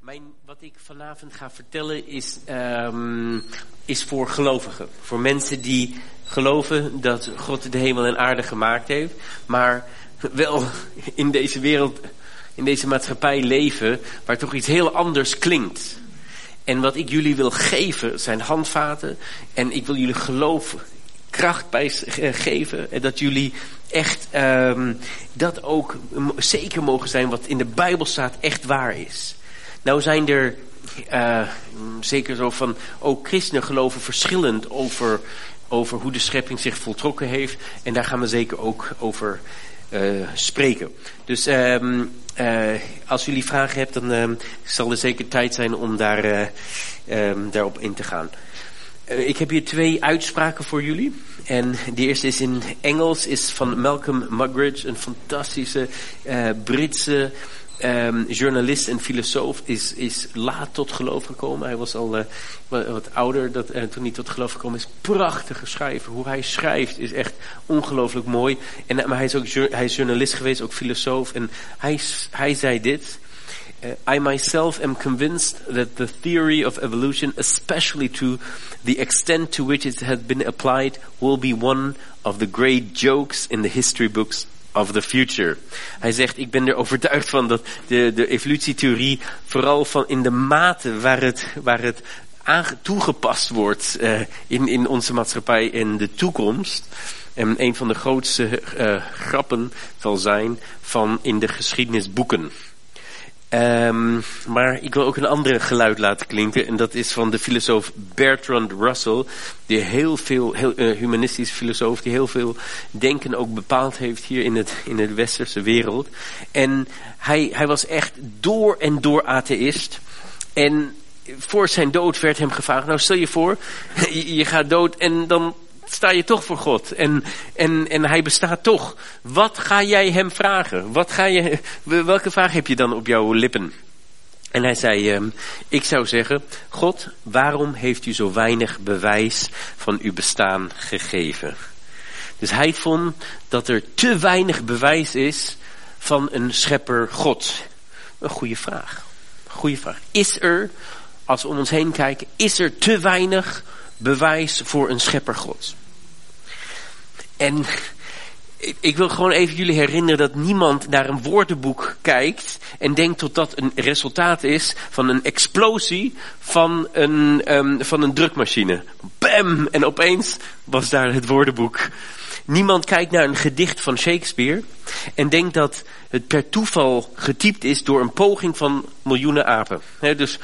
Wat ik vanavond ga vertellen is voor gelovigen. Voor mensen die geloven dat God de hemel en aarde gemaakt heeft. Maar wel in deze wereld, in deze maatschappij leven waar toch iets heel anders klinkt. En wat ik jullie wil geven zijn handvaten. En ik wil jullie geloof, kracht bij geven. En dat jullie echt dat ook zeker mogen zijn wat in de Bijbel staat echt waar is. Nou zijn er zeker zo van ook christenen geloven verschillend over hoe de schepping zich voltrokken heeft. En daar gaan we zeker ook over spreken. Dus als jullie vragen hebben, dan zal er zeker tijd zijn om daarop in te gaan. Ik heb hier 2 uitspraken voor jullie. En de eerste is in Engels, is van Malcolm Muggeridge, een fantastische Britse journalist en filosoof, is laat tot geloof gekomen. Hij was al wat ouder toen hij tot geloof gekomen is. Prachtige schrijver. Hoe hij schrijft is echt ongelooflijk mooi. Maar hij is journalist geweest, ook filosoof. En hij zei dit. I myself am convinced that the theory of evolution, especially to the extent to which it has been applied, will be one of the great jokes in the history books of the future. Hij zegt, ik ben er overtuigd van dat de evolutietheorie vooral van in de mate waar het toegepast wordt in onze maatschappij in de toekomst. En een van de grootste grappen zal zijn van in de geschiedenisboeken. Maar ik wil ook een andere geluid laten klinken. En dat is van de filosoof Bertrand Russell. Die heel humanistische filosoof. Die heel veel denken ook bepaald heeft hier in de westerse wereld. En hij was echt door en door atheïst. En voor zijn dood werd hem gevraagd. Nou stel je voor, je gaat dood en dan sta je toch voor God. En hij bestaat toch. Wat ga jij hem vragen? Welke vraag heb je dan op jouw lippen? En hij zei, ik zou zeggen, God, waarom heeft u zo weinig bewijs van uw bestaan gegeven? Dus hij vond dat er te weinig bewijs is van een schepper God. Een goede vraag. Is er, als we om ons heen kijken, is er te weinig bewijs voor een schepper God? En ik wil gewoon even jullie herinneren dat niemand naar een woordenboek kijkt en denkt dat dat een resultaat is van een explosie van een drukmachine. Bam! En opeens was daar het woordenboek. Niemand kijkt naar een gedicht van Shakespeare en denkt dat het per toeval getypt is door een poging van miljoenen apen. Dus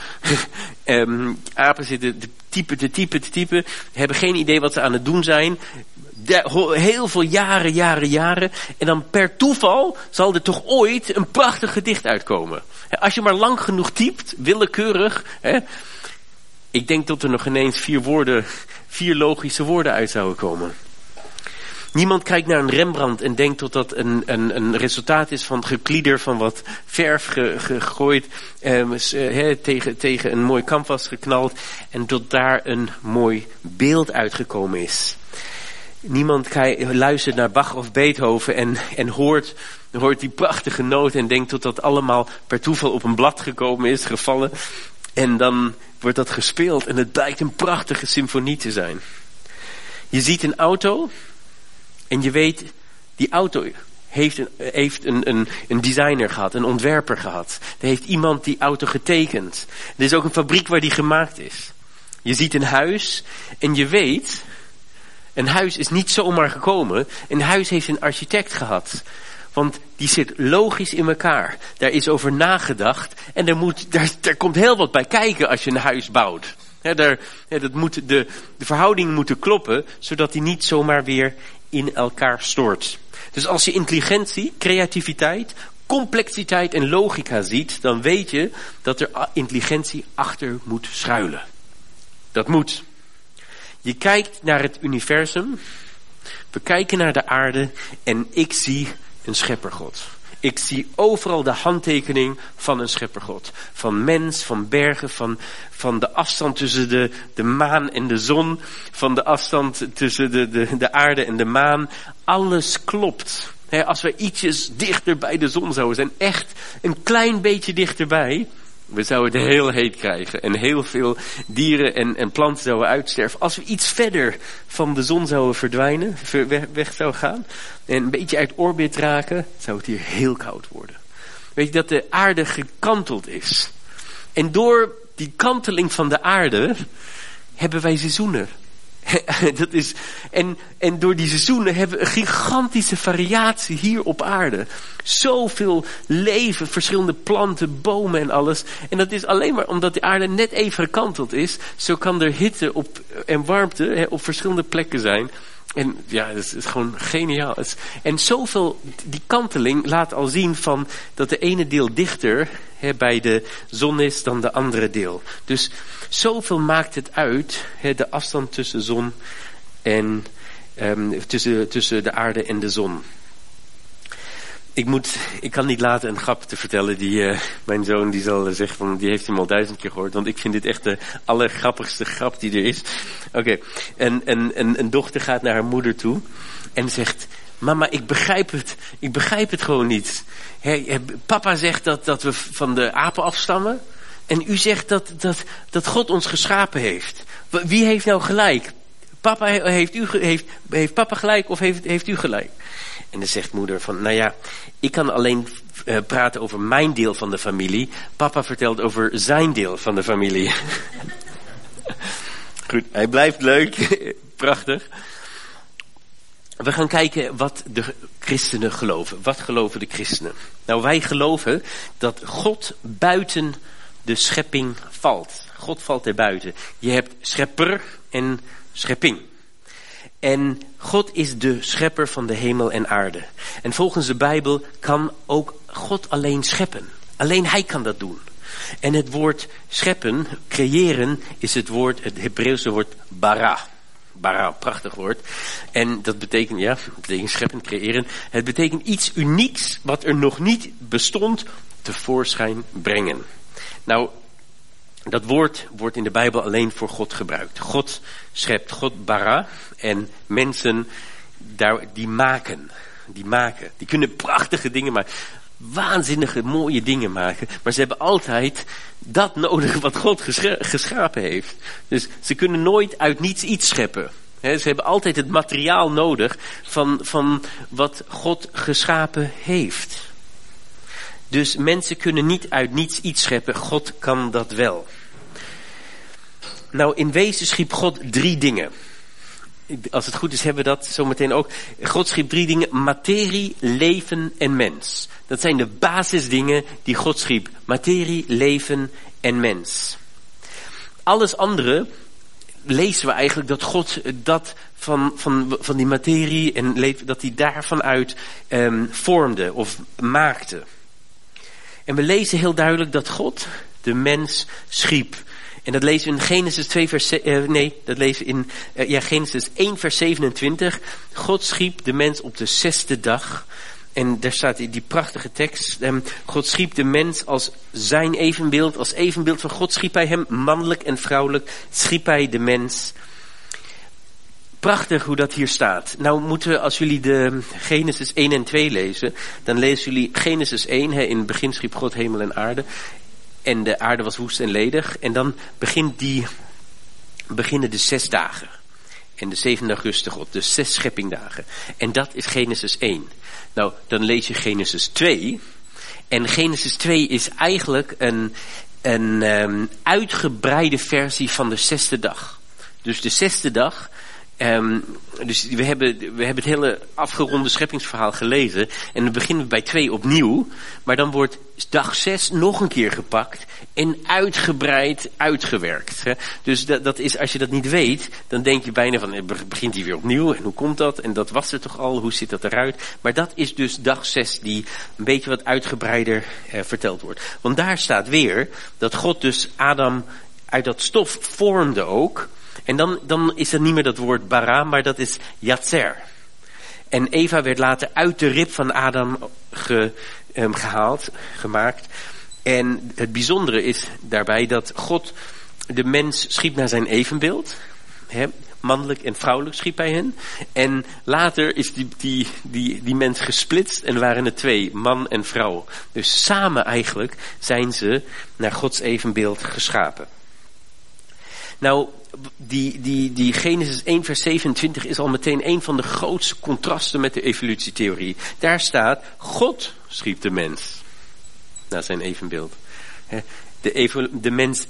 apen zitten te typen, hebben geen idee wat ze aan het doen zijn. Heel veel jaren. En dan per toeval zal er toch ooit een prachtig gedicht uitkomen. Als je maar lang genoeg typt, willekeurig. Ik denk dat er nog ineens 4 logische woorden uit zouden komen. Niemand kijkt naar een Rembrandt en denkt dat dat een resultaat is van geklieder van wat verf gegooid, tegen een mooi canvas geknald en tot daar een mooi beeld uitgekomen is. Niemand luistert naar Bach of Beethoven en hoort die prachtige noten en denkt dat dat allemaal per toeval op een blad gevallen. En dan wordt dat gespeeld en het blijkt een prachtige symfonie te zijn. Je ziet een auto en je weet, die auto heeft een designer gehad, een ontwerper gehad. Er heeft iemand die auto getekend. Er is ook een fabriek waar die gemaakt is. Je ziet een huis en je weet, een huis is niet zomaar gekomen. Een huis heeft een architect gehad. Want die zit logisch in elkaar. Daar is over nagedacht. En daar komt heel wat bij kijken als je een huis bouwt. De verhoudingen moeten kloppen, zodat die niet zomaar weer in elkaar stort. Dus als je intelligentie, creativiteit, complexiteit en logica ziet, dan weet je dat er intelligentie achter moet schuilen. Dat moet. Je kijkt naar het universum, we kijken naar de aarde en ik zie een scheppergod. Ik zie overal de handtekening van een scheppergod. Van mens, van bergen, van de afstand tussen de maan en de zon, van de afstand tussen de aarde en de maan. Alles klopt. Als we ietsjes dichter bij de zon zouden zijn, echt een klein beetje dichterbij, We zouden het heel heet krijgen. En heel veel dieren en planten zouden uitsterven. Als we iets verder van de zon zouden verdwijnen, weg zouden gaan. En een beetje uit orbit raken, zou het hier heel koud worden. Weet je dat de aarde gekanteld is. En door die kanteling van de aarde hebben wij seizoenen. Dat is, en door die seizoenen hebben we een gigantische variatie hier op aarde. Zoveel leven, verschillende planten, bomen en alles. En dat is alleen maar omdat de aarde net even gekanteld is. Zo kan er hitte en warmte op verschillende plekken zijn. En ja, dat is gewoon geniaal. En zoveel, die kanteling laat al zien van dat de ene deel dichter bij de zon is dan de andere deel. Dus zoveel maakt het uit, de afstand tussen zon en tussen de aarde en de zon. Ik kan niet laten een grap te vertellen die mijn zoon die zal zeggen van die heeft hem al 1000 keer gehoord, want ik vind dit echt de allergrappigste grap die er is. Oké. Een dochter gaat naar haar moeder toe en zegt: mama, ik begrijp het gewoon niet. Papa zegt dat we van de apen afstammen en u zegt dat God ons geschapen heeft. Wie heeft nou gelijk? Heeft papa gelijk of heeft u gelijk? En dan zegt moeder van, nou ja, ik kan alleen praten over mijn deel van de familie. Papa vertelt over zijn deel van de familie. Goed, hij blijft leuk. Prachtig. We gaan kijken wat de christenen geloven. Wat geloven de christenen? Nou, wij geloven dat God buiten de schepping valt. God valt erbuiten. Je hebt schepper en schepping. En God is de schepper van de hemel en aarde. En volgens de Bijbel kan ook God alleen scheppen. Alleen hij kan dat doen. En het woord scheppen, creëren, is het Hebreeuwse woord bara. Bara, prachtig woord. En dat betekent, scheppen, creëren. Het betekent iets unieks wat er nog niet bestond tevoorschijn brengen. Nou, dat woord wordt in de Bijbel alleen voor God gebruikt. God schept, God bara. En mensen die maken. Die kunnen prachtige dingen maken. Waanzinnige, mooie dingen maken. Maar ze hebben altijd dat nodig wat God geschapen heeft. Dus ze kunnen nooit uit niets iets scheppen. Ze hebben altijd het materiaal nodig van wat God geschapen heeft. Dus mensen kunnen niet uit niets iets scheppen. God kan dat wel. Nou, in wezen schiep God 3 dingen. Als het goed is hebben we dat zometeen ook. God schiep 3 dingen. Materie, leven en mens. Dat zijn de basisdingen die God schiep. Materie, leven en mens. Alles andere lezen we eigenlijk dat God dat van die materie en leven, dat hij daarvan uit vormde of maakte. En we lezen heel duidelijk dat God de mens schiep. En dat lezen we in Genesis 2 Genesis 1 vers 27. God schiep de mens op de 6e dag. En daar staat die prachtige tekst. God schiep de mens als zijn evenbeeld. Als evenbeeld van God schiep hij hem, mannelijk en vrouwelijk, schiep hij de mens. Prachtig hoe dat hier staat. Nou moeten we, als jullie de Genesis 1 en 2 lezen, dan lezen jullie Genesis 1. In het begin schiep God hemel en aarde. En de aarde was woest en ledig. En dan beginnen de 6 dagen. En de 7e dag rustte God. Dus 6 scheppingdagen. En dat is Genesis 1. Nou, dan lees je Genesis 2. En Genesis 2 is eigenlijk een uitgebreide versie van de 6e dag. Dus de 6e dag. Dus we hebben het hele afgeronde scheppingsverhaal gelezen. En dan beginnen we bij 2 opnieuw. Maar dan wordt dag 6 nog een keer gepakt. En uitgebreid uitgewerkt. Hè? Dus dat is, als je dat niet weet, dan denk je bijna van, begint hij weer opnieuw? En hoe komt dat? En dat was er toch al? Hoe ziet dat eruit? Maar dat is dus dag 6 die een beetje wat uitgebreider verteld wordt. Want daar staat weer dat God dus Adam uit dat stof vormde ook. En dan is dat niet meer dat woord bara, maar dat is yatzer. En Eva werd later uit de rib van Adam gemaakt. En het bijzondere is daarbij dat God de mens schiep naar zijn evenbeeld. Mannelijk en vrouwelijk schiep hij hen. En later is die mens gesplitst en waren er 2, man en vrouw. Dus samen eigenlijk zijn ze naar Gods evenbeeld geschapen. Nou, die Genesis 1 vers 27 is al meteen een van de grootste contrasten met de evolutietheorie. Daar staat, God schiep de mens naar zijn evenbeeld. De mens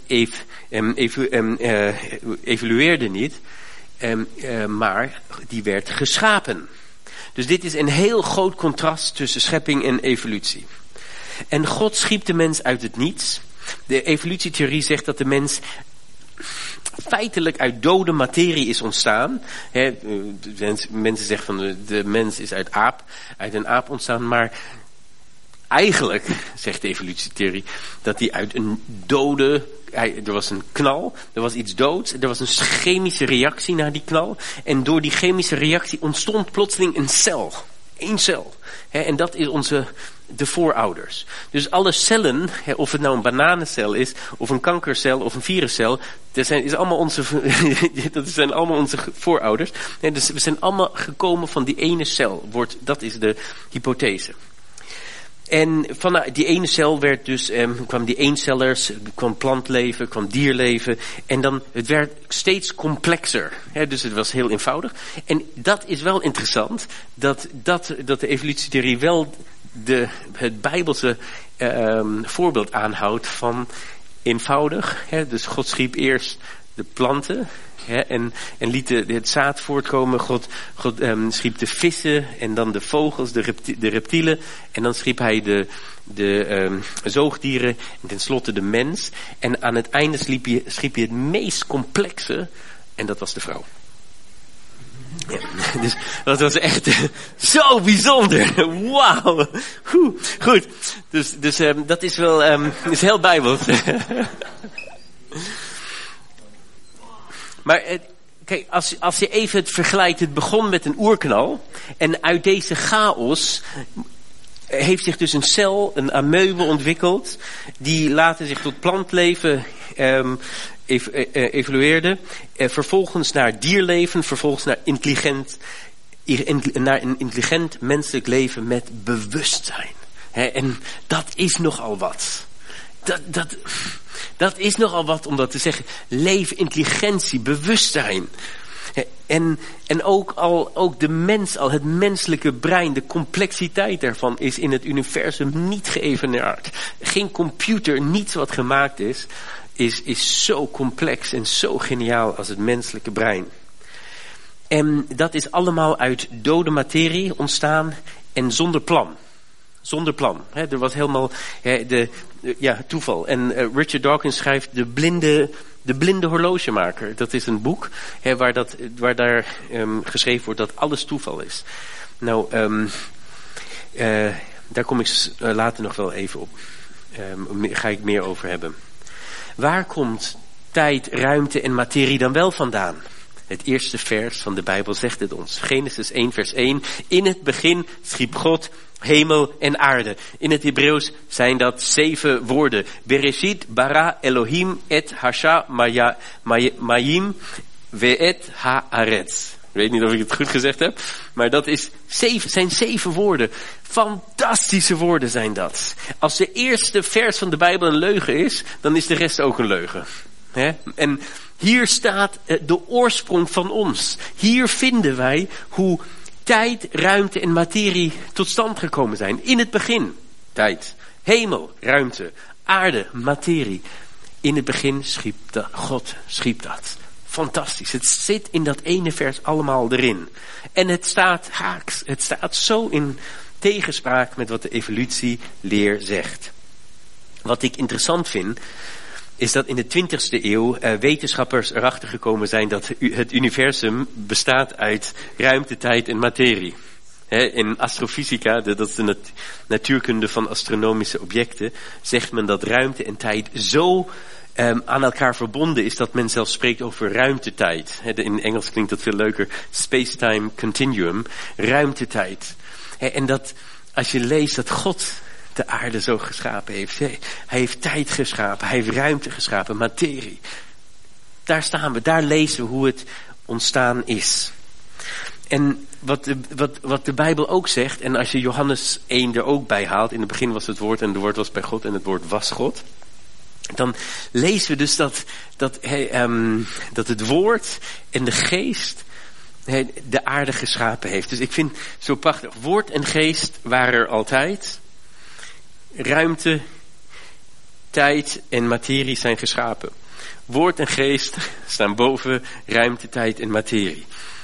evolueerde niet, maar die werd geschapen. Dus dit is een heel groot contrast tussen schepping en evolutie. En God schiep de mens uit het niets. De evolutietheorie zegt dat de mens feitelijk uit dode materie is ontstaan. Mensen zeggen van de mens is uit een aap ontstaan, maar eigenlijk, zegt de evolutietheorie, dat hij uit een er was een knal, er was iets doods, er was een chemische reactie naar die knal. En door die chemische reactie ontstond plotseling een cel. 1 cel. En dat is de voorouders. Dus alle cellen, of het nou een bananencel is, of een kankercel, of een viruscel, dat zijn allemaal onze voorouders. Dus we zijn allemaal gekomen van die ene cel. Dat is de hypothese. En vanuit die ene cel werd dus, kwam die eencellers, kwam plantleven, kwam dierleven. En dan, het werd steeds complexer. Dus het was heel eenvoudig. En dat is wel interessant, dat de evolutietheorie wel het Bijbelse voorbeeld aanhoudt van eenvoudig. Dus God schiep eerst de planten. En liet het zaad voortkomen. God schiep de vissen en dan de vogels, de reptielen. En dan schiep hij de zoogdieren en tenslotte de mens. En aan het einde schiep hij het meest complexe. En dat was de vrouw. Ja, dus dat was echt zo bijzonder. Wauw. Goed. Dus dat is wel is heel bijbels. Maar kijk, als je even het vergelijkt, het begon met een oerknal. En uit deze chaos heeft zich dus een cel, een amoebe ontwikkeld. Die later zich tot plantleven evolueerde. Vervolgens naar dierleven, vervolgens naar een intelligent menselijk leven met bewustzijn. En dat is nogal wat. Dat is nogal wat om dat te zeggen. Leven, intelligentie, bewustzijn. En ook de mens, het menselijke brein, de complexiteit daarvan is in het universum niet geëvenaard. Geen computer, niets wat gemaakt is zo complex en zo geniaal als het menselijke brein. En dat is allemaal uit dode materie ontstaan en zonder plan. Zonder plan. Er was helemaal toeval. En Richard Dawkins schrijft De blinde horlogemaker. Dat is een boek waar daar geschreven wordt dat alles toeval is. Nou, daar kom ik later nog wel even op. Ga ik meer over hebben. Waar komt tijd, ruimte en materie dan wel vandaan? Het eerste vers van de Bijbel zegt het ons. Genesis 1 vers 1. In het begin schiep God hemel en aarde. In het Hebreeuws zijn dat 7 woorden. Bereshit bara Elohim et hasha mayim ve'et haaretz. Ik weet niet of ik het goed gezegd heb. Maar dat zijn 7 woorden. Fantastische woorden zijn dat. Als de eerste vers van de Bijbel een leugen is, dan is de rest ook een leugen. En hier staat de oorsprong van ons. Hier vinden wij hoe tijd, ruimte en materie tot stand gekomen zijn. In het begin, tijd, hemel, ruimte, aarde, materie. In het begin God schiep dat. Fantastisch. Het zit in dat ene vers allemaal erin. En het staat haaks. Het staat zo in tegenspraak met wat de evolutieleer zegt. Wat ik interessant vind, is dat in de 20e eeuw wetenschappers erachter gekomen zijn dat het universum bestaat uit ruimte, tijd en materie. In astrofysica, dat is de natuurkunde van astronomische objecten, zegt men dat ruimte en tijd zo aan elkaar verbonden is dat men zelfs spreekt over ruimtetijd. In Engels klinkt dat veel leuker. Space-time continuum. Ruimtetijd. En dat als je leest dat God de aarde zo geschapen heeft. Hij heeft tijd geschapen. Hij heeft ruimte geschapen. Materie. Daar staan we. Daar lezen we ontstaan is. En wat de Bijbel ook zegt, en als je Johannes 1 er ook bij haalt, in het begin was het woord en het woord was bij God en het woord was God. Dan lezen we dus dat het woord en de geest de aarde geschapen heeft. Dus ik vind zo prachtig. Woord en geest waren er altijd. Ruimte, tijd en materie zijn geschapen. Woord en geest staan boven ruimte, tijd en materie.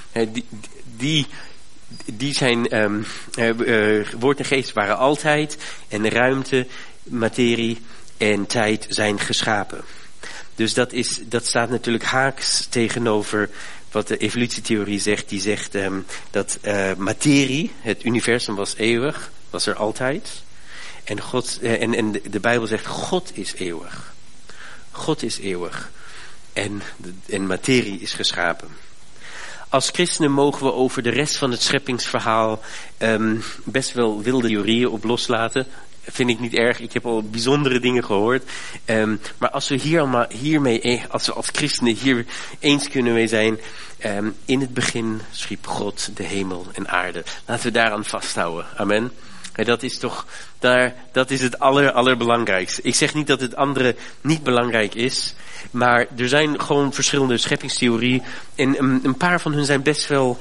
Die zijn, woord en geest waren altijd en ruimte, materie en tijd zijn geschapen. Dus dat staat natuurlijk haaks tegenover wat de evolutietheorie zegt. Die zegt dat materie, het universum was eeuwig, was er altijd. En de Bijbel zegt God is eeuwig. God is eeuwig. En materie is geschapen. Als christenen mogen we over de rest van het scheppingsverhaal best wel wilde theorieën op loslaten. Vind ik niet erg. Ik heb al bijzondere dingen gehoord. Maar als we als we als christenen hier eens kunnen mee zijn. In het begin schiep God de hemel en aarde. Laten we daaraan vasthouden. Amen. En dat is toch, dat is het allerbelangrijkste. Ik zeg niet dat het andere niet belangrijk is. Maar er zijn gewoon verschillende scheppingstheorieën. En een paar van hun zijn best wel,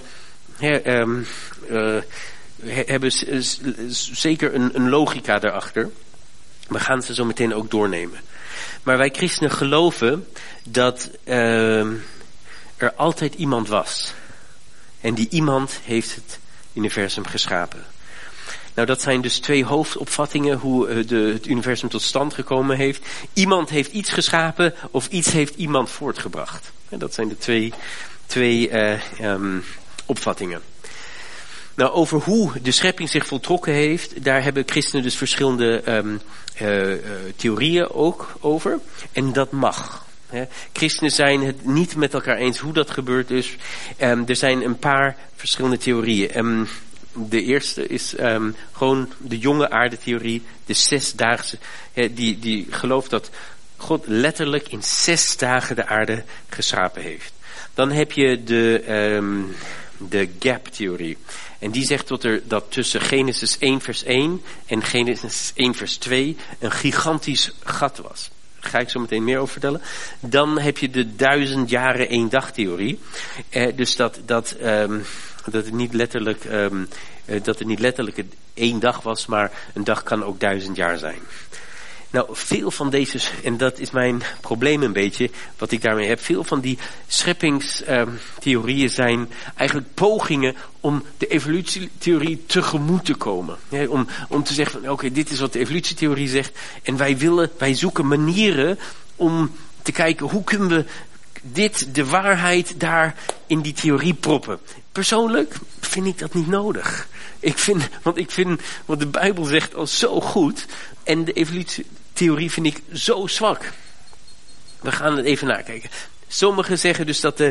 hebben zeker een logica daarachter. We gaan ze zo meteen ook doornemen. Maar wij christenen geloven dat er altijd iemand was. En die iemand heeft het universum geschapen. Nou, dat zijn dus twee hoofdopvattingen hoe het universum tot stand gekomen heeft. Iemand heeft iets geschapen of iets heeft iemand voortgebracht. En dat zijn de twee opvattingen. Nou, over hoe de schepping zich voltrokken heeft, daar hebben christenen dus verschillende theorieën ook over. En dat mag. Christenen zijn het niet met elkaar eens hoe dat gebeurd is. Er zijn een paar verschillende theorieën. De eerste is gewoon de jonge aarde-theorie, de 6-daagse. Die gelooft dat God letterlijk in 6 dagen de aarde geschapen heeft. Dan heb je de gap-theorie. En die zegt dat tussen Genesis 1 vers 1 en Genesis 1 vers 2 een gigantisch gat was. Daar ga ik zo meteen meer over vertellen. Dan heb je de 1000 jaren 1 dag theorie. Dus dat het niet letterlijk 1 dag was, maar een dag kan ook 1000 jaar zijn. Nou, veel van deze, en dat is mijn probleem een beetje, wat ik daarmee heb, veel van die scheppingstheorieën zijn eigenlijk pogingen om de evolutietheorie tegemoet te komen. Om te zeggen van, oké, dit is wat de evolutietheorie zegt, en wij zoeken manieren om te kijken, hoe kunnen we de waarheid daar in die theorie proppen. Persoonlijk vind ik dat niet nodig. Ik vind wat de Bijbel zegt al zo goed. En de evolutietheorie vind ik zo zwak. We gaan het even nakijken. Sommigen zeggen dus dat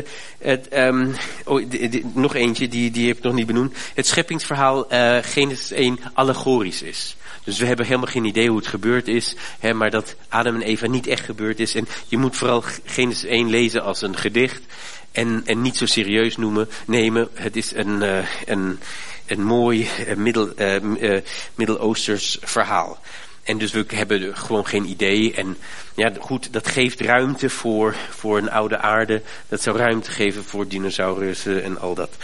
nog eentje, die heb ik nog niet benoemd. Het scheppingsverhaal Genesis 1 allegorisch is. Dus we hebben helemaal geen idee hoe het gebeurd is. Maar dat Adam en Eva niet echt gebeurd is. En je moet vooral Genesis 1 lezen als een gedicht. En niet zo serieus nemen. Het is een mooi Middel-Oosters verhaal. En dus we hebben gewoon geen idee. En ja, goed, dat geeft ruimte voor een oude aarde. Dat zou ruimte geven voor dinosaurussen en al dat.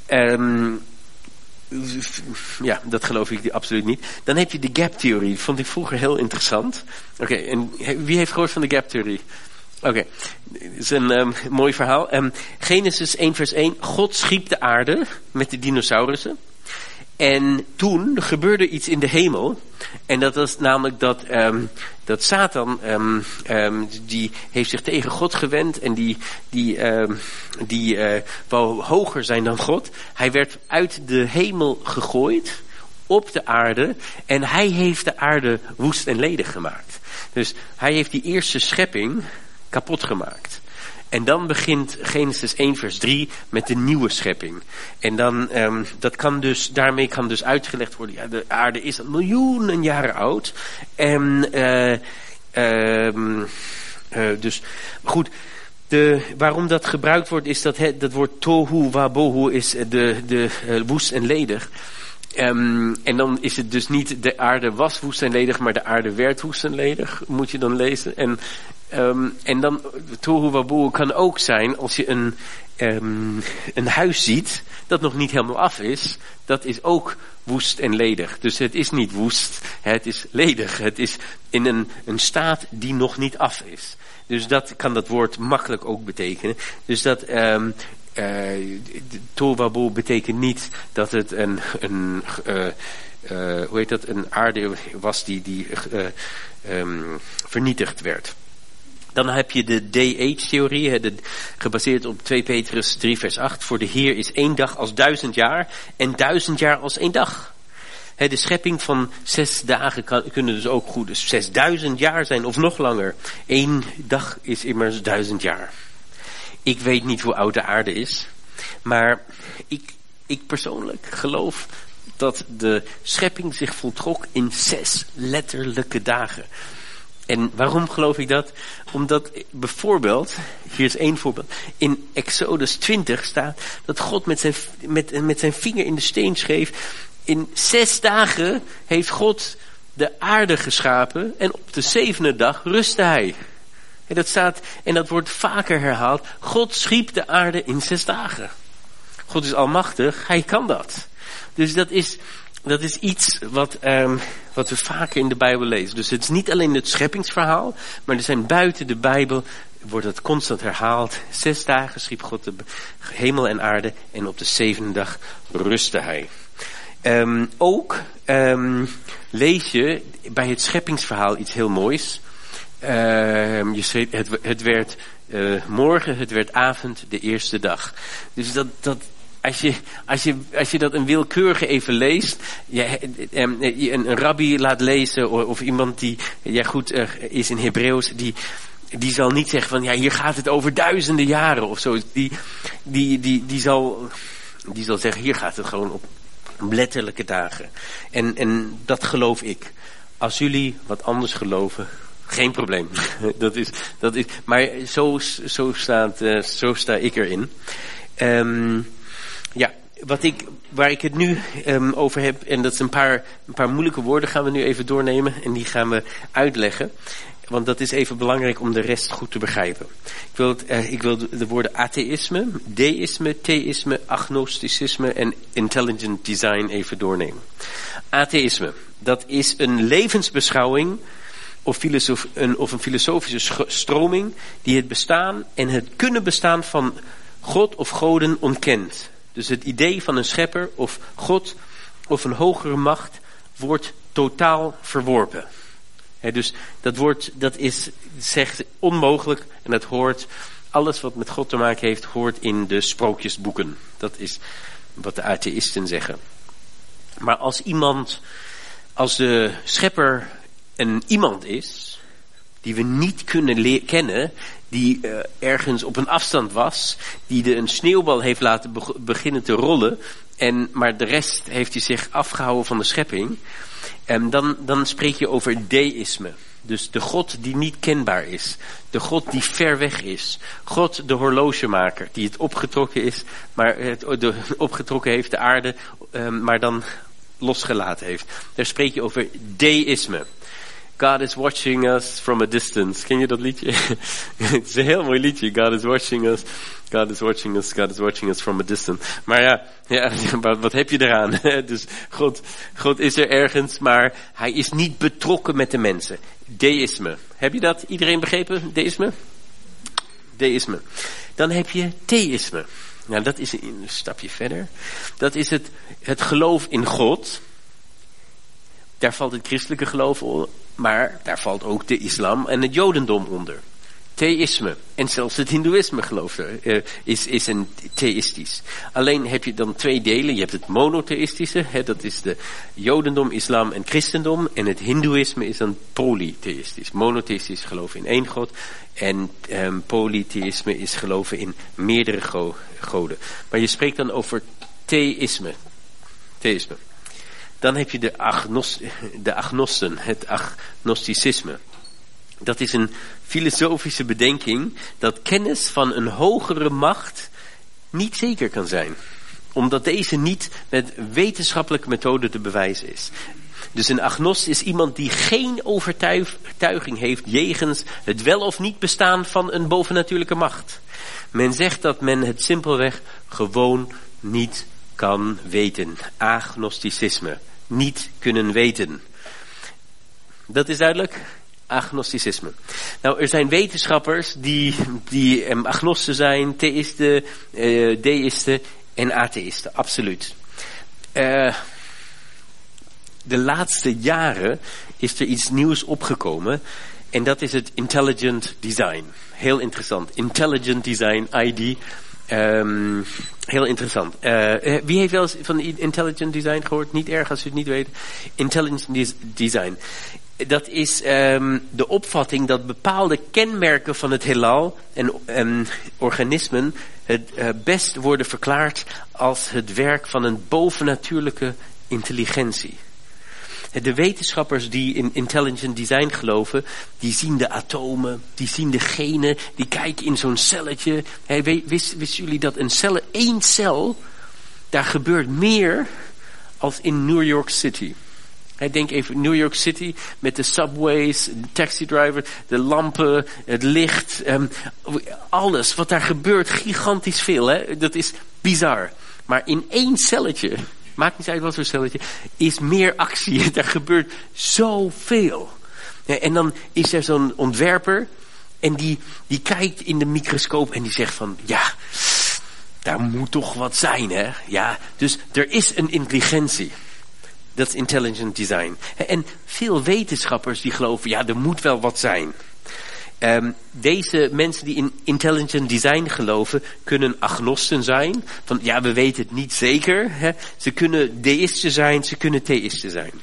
Ja, dat geloof ik absoluut niet. Dan heb je de gap-theorie. Dat vond ik vroeger heel interessant. Oké, en wie heeft gehoord van de gap-theorie? Oké, dat is een mooi verhaal. Genesis 1 vers 1. God schiep de aarde met de dinosaurussen. En toen gebeurde iets in de hemel. En dat was namelijk dat Satan, die heeft zich tegen God gewend. En die wou hoger zijn dan God. Hij werd uit de hemel gegooid op de aarde. En hij heeft de aarde woest en ledig gemaakt. Dus hij heeft die eerste schepping kapot gemaakt. En dan begint Genesis 1 vers 3 met de nieuwe schepping. En dan, daarmee kan dus uitgelegd worden, ja, de aarde is miljoenen jaren oud. En dus goed, Waarom dat gebruikt wordt is dat woord tohu wabohu is de woest en ledig. En dan is het dus niet de aarde was woest en ledig, maar de aarde werd woest en ledig, moet je dan lezen. En dan tohu wabohu kan ook zijn als je een huis ziet dat nog niet helemaal af is. Dat is ook woest en ledig. Dus het is niet woest, het is ledig. Het is in een staat die nog niet af is. Dus dat kan dat woord makkelijk ook betekenen. Dus dat tohuwabohu betekent niet dat het een aarde was die vernietigd werd. Dan heb je de day-age-theorie, gebaseerd op 2 Petrus 3 vers 8. Voor de Heer is 1 dag als 1000 jaar en 1000 jaar als 1 dag. De schepping van 6 dagen kunnen dus ook goed 6000 jaar zijn of nog langer. 1 dag is immers 1000 jaar. Ik weet niet hoe oud de aarde is, maar ik persoonlijk geloof dat de schepping zich voltrok in 6 letterlijke dagen. En waarom geloof ik dat? Omdat bijvoorbeeld, hier is 1 voorbeeld, in Exodus 20 staat dat God met zijn vinger in de steen schreef: in 6 dagen heeft God de aarde geschapen en op de 7e dag rustte hij. En dat staat, en dat wordt vaker herhaald, God schiep de aarde in 6 dagen. God is almachtig, hij kan dat. Dus dat is iets wat we vaker in de Bijbel lezen. Dus het is niet alleen het scheppingsverhaal, maar er zijn buiten de Bijbel, wordt het constant herhaald. 6 dagen schiep God de hemel en aarde en op de 7e dag rustte hij. Lees je bij het scheppingsverhaal iets heel moois. Je schreef, het werd morgen, het werd avond, de eerste dag. Dus als je dat een willekeurige even leest, een rabbi laat lezen of iemand die goed is in Hebreeuws, die zal niet zeggen van hier gaat het over duizenden jaren of zo. Die zal zeggen, hier gaat het gewoon op letterlijke dagen. En dat geloof ik. Als jullie wat anders geloven, geen probleem. dat is, maar zo sta ik erin. Waar ik het nu over heb, en dat is een paar moeilijke woorden gaan we nu even doornemen en die gaan we uitleggen. Want dat is even belangrijk om de rest goed te begrijpen. Ik wil de woorden atheïsme, deïsme, theïsme, agnosticisme en intelligent design even doornemen. Atheïsme, dat is een levensbeschouwing of een filosofische stroming die het bestaan en het kunnen bestaan van God of goden ontkent. Dus het idee van een schepper of God of een hogere macht wordt totaal verworpen. Dus dat is zegt onmogelijk en dat hoort, alles wat met God te maken heeft, hoort in de sprookjesboeken. Dat is wat de atheïsten zeggen. Maar als de schepper een iemand is, die we niet kunnen kennen, die ergens op een afstand was, die een sneeuwbal heeft laten beginnen te rollen, maar de rest heeft hij zich afgehouden van de schepping, dan spreek je over deïsme. Dus de God die niet kenbaar is. De God die ver weg is. God de horlogemaker die het opgetrokken is, maar opgetrokken heeft de aarde, maar dan losgelaten heeft. Daar spreek je over deïsme. God is watching us from a distance. Ken je dat liedje? Het is een heel mooi liedje. God is watching us. God is watching us. God is watching us from a distance. Maar wat heb je eraan? Dus God is er ergens, maar hij is niet betrokken met de mensen. Deïsme. Heb je dat iedereen begrepen? Deïsme? Deïsme. Dan heb je theïsme. Nou, dat is een stapje verder. Dat is het geloof in God. Daar valt het christelijke geloof onder. Maar daar valt ook de islam en het jodendom onder. Theïsme. En zelfs het hindoeïsme geloof is een theïstisch. Alleen heb je dan 2 delen. Je hebt het monotheïstische. Dat is de jodendom, islam en christendom. En het hindoeïsme is dan polytheïstisch. Monotheïstisch geloven in 1 God. En polytheïsme is geloven in meerdere goden. Maar je spreekt dan over theïsme. Theïsme. Dan heb je de agnosten, het agnosticisme. Dat is een filosofische bedenking dat kennis van een hogere macht niet zeker kan zijn. Omdat deze niet met wetenschappelijke methoden te bewijzen is. Dus een agnost is iemand die geen overtuiging heeft jegens het wel of niet bestaan van een bovennatuurlijke macht. Men zegt dat men het simpelweg gewoon niet kan weten. Agnosticisme. Niet kunnen weten. Dat is duidelijk? Agnosticisme. Nou, er zijn wetenschappers die agnosten zijn, theïsten, deïsten en atheïsten. Absoluut. De laatste jaren is er iets nieuws opgekomen. En dat is het intelligent design. Heel interessant. Intelligent design, ID. Heel interessant. Wie heeft wel eens van intelligent design gehoord? Niet erg als u het niet weet. Intelligent design. Dat is de opvatting dat bepaalde kenmerken van het heelal en organismen het best worden verklaard als het werk van een bovennatuurlijke intelligentie. De wetenschappers die in intelligent design geloven, die zien de atomen, die zien de genen, die kijken in zo'n celletje. Wisten jullie dat één cel, daar gebeurt meer als in New York City? Denk even New York City met de subways, de taxi driver, de lampen, het licht, alles wat daar gebeurt, gigantisch veel. Hè? Dat is bizar. Maar in één celletje, maakt niet uit wat voor celletje, is meer actie. Daar gebeurt zoveel. Ja, en dan is er zo'n ontwerper en die kijkt in de microscoop en die zegt van, ja, daar moet toch wat zijn, hè? Ja, dus er is een intelligentie. Dat is intelligent design. En veel wetenschappers die geloven, ja, er moet wel wat zijn. Deze mensen die in intelligent design geloven, kunnen agnosten zijn. Van, ja, we weten het niet zeker. Hè. Ze kunnen deïsten zijn, ze kunnen theïsten zijn.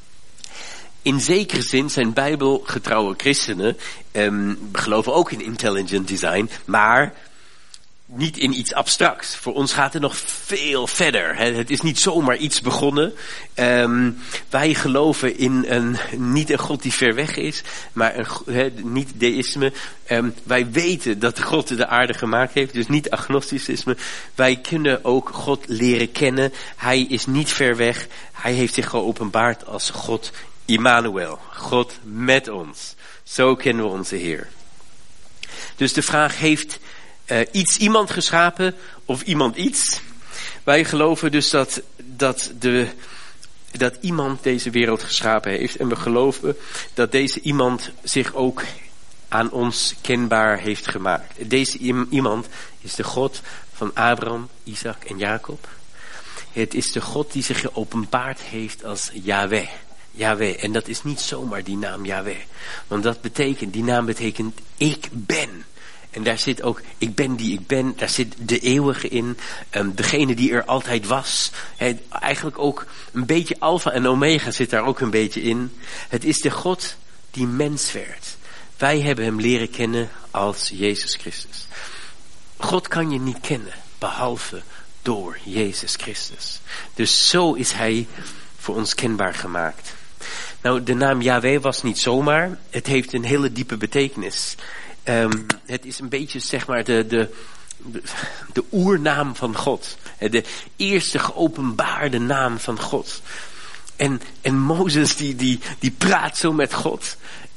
In zekere zin zijn bijbelgetrouwe christenen, geloven ook in intelligent design, maar niet in iets abstracts. Voor ons gaat het nog veel verder. Het is niet zomaar iets begonnen. Wij geloven in niet een God die ver weg is, maar niet deïsme. Wij weten dat God de aarde gemaakt heeft, dus niet agnosticisme. Wij kunnen ook God leren kennen. Hij is niet ver weg. Hij heeft zich geopenbaard als God Immanuel. God met ons. Zo kennen we onze Heer. Dus de vraag, heeft iemand geschapen of iemand iets? Wij geloven dus dat iemand deze wereld geschapen heeft. En we geloven dat deze iemand zich ook aan ons kenbaar heeft gemaakt. Deze iemand is de God van Abraham, Isaac en Jacob. Het is de God die zich geopenbaard heeft als Yahweh. Yahweh. En dat is niet zomaar die naam Yahweh. Want die naam betekent ik ben. En daar zit ook, ik ben die ik ben, daar zit de eeuwige in, degene die er altijd was. Eigenlijk ook een beetje alfa en omega zit daar ook een beetje in. Het is de God die mens werd. Wij hebben hem leren kennen als Jezus Christus. God kan je niet kennen, behalve door Jezus Christus. Dus zo is hij voor ons kenbaar gemaakt. Nou, de naam Yahweh was niet zomaar, het heeft een hele diepe betekenis. Het is een beetje, zeg maar, de oernaam van God. De eerste geopenbaarde naam van God. En Mozes die praat zo met God.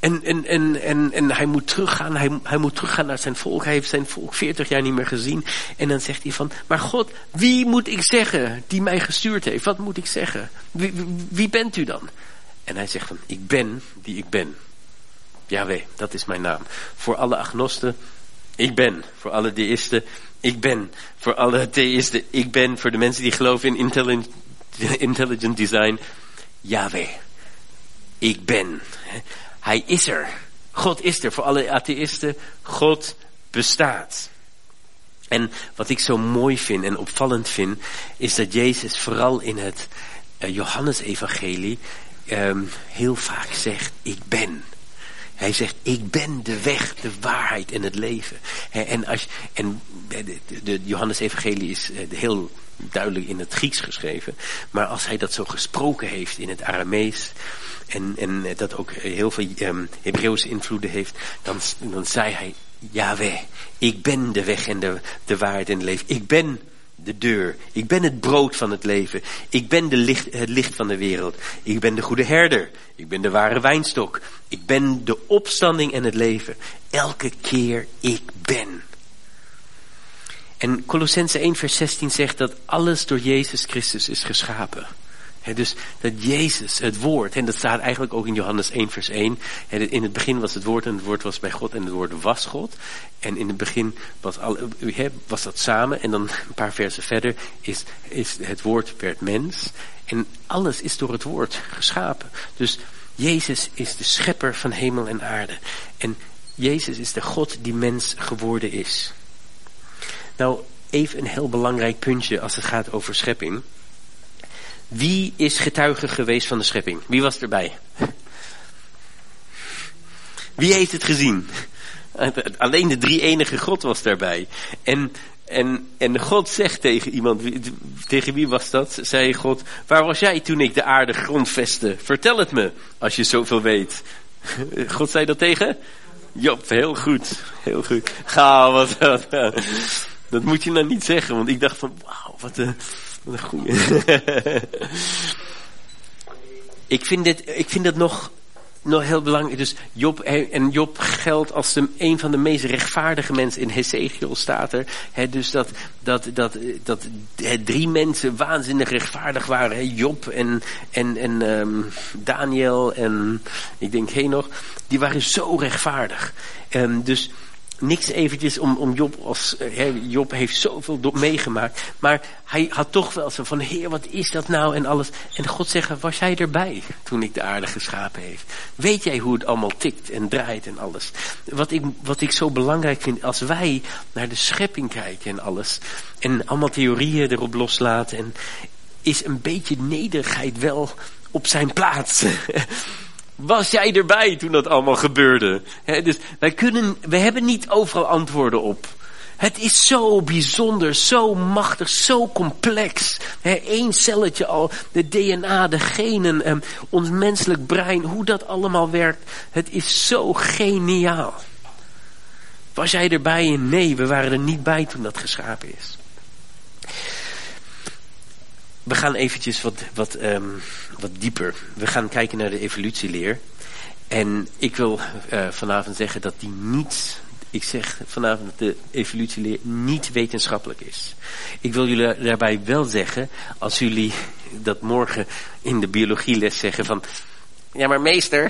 En hij moet teruggaan. Hij moet teruggaan naar zijn volk. Hij heeft zijn volk 40 jaar niet meer gezien. En dan zegt hij van, maar God, wie moet ik zeggen die mij gestuurd heeft? Wat moet ik zeggen? Wie bent u dan? En hij zegt van, ik ben die ik ben. Yahweh, dat is mijn naam. Voor alle agnosten, ik ben. Voor alle deïsten, ik ben. Voor alle theïsten, ik ben. Voor de mensen die geloven in intelligent design, Yahweh. Ik ben. Hij is er. God is er. Voor alle atheïsten, God bestaat. En wat ik zo mooi vind en opvallend vind, is dat Jezus vooral in het Johannes-evangelie heel vaak zegt, ik ben. Hij zegt, ik ben de weg, de waarheid en het leven. En de Johannes-evangelie is heel duidelijk in het Grieks geschreven. Maar als hij dat zo gesproken heeft in het Aramees, en dat ook heel veel Hebreeuwse invloeden heeft, dan zei hij, Yahweh, ik ben de weg en de waarheid en het leven. Ik ben de deur. Ik ben het brood van het leven. Ik ben het licht van de wereld. Ik ben de goede herder. Ik ben de ware wijnstok. Ik ben de opstanding en het leven. Elke keer ik ben. En Kolossenzen 1 vers 16 zegt dat alles door Jezus Christus is geschapen. Dus dat Jezus, het woord, en dat staat eigenlijk ook in Johannes 1 vers 1. In het begin was het woord en het woord was bij God en het woord was God. En in het begin was dat samen en dan een paar versen verder is het woord werd mens. En alles is door het woord geschapen. Dus Jezus is de schepper van hemel en aarde. En Jezus is de God die mens geworden is. Nou, even een heel belangrijk puntje als het gaat over schepping. Wie is getuige geweest van de schepping? Wie was erbij? Wie heeft het gezien? Alleen de drie enige God was daarbij. En God zegt tegen iemand, tegen wie was dat? Zei God, waar was jij toen ik de aarde grondvestte? Vertel het me, als je zoveel weet. God zei dat tegen? Job, heel goed. Heel goed. Ga, wat. Dat moet je nou niet zeggen, want ik dacht van, wauw, wat een goeie. Ik vind dat nog heel belangrijk. Dus Job geldt als een van de meest rechtvaardige mensen. In Hesekiel staat er. Dus dat 3 mensen waanzinnig rechtvaardig waren. Job en Daniel en ik denk Henoch. Die waren zo rechtvaardig. Dus niks eventjes om Job als... Job heeft zoveel meegemaakt. Maar hij had toch wel zo van... Heer, wat is dat nou? En alles. En God zegt, was jij erbij toen ik de aarde geschapen heeft? Weet jij hoe het allemaal tikt en draait en alles? Wat ik zo belangrijk vind... Als wij naar de schepping kijken en alles... En allemaal theorieën erop loslaten... En is een beetje nederigheid wel op zijn plaats... Was jij erbij toen dat allemaal gebeurde? Dus we hebben niet overal antwoorden op. Het is zo bijzonder, zo machtig, zo complex. 1 celletje al, de DNA, de genen, ons menselijk brein, hoe dat allemaal werkt. Het is zo geniaal. Was jij erbij? Nee, we waren er niet bij toen dat geschapen is. We gaan eventjes wat dieper. We gaan kijken naar de evolutieleer. En ik wil vanavond zeggen dat die niet... Ik zeg vanavond dat de evolutieleer niet wetenschappelijk is. Ik wil jullie daarbij wel zeggen... Als jullie dat morgen in de biologieles zeggen van... Ja, maar meester...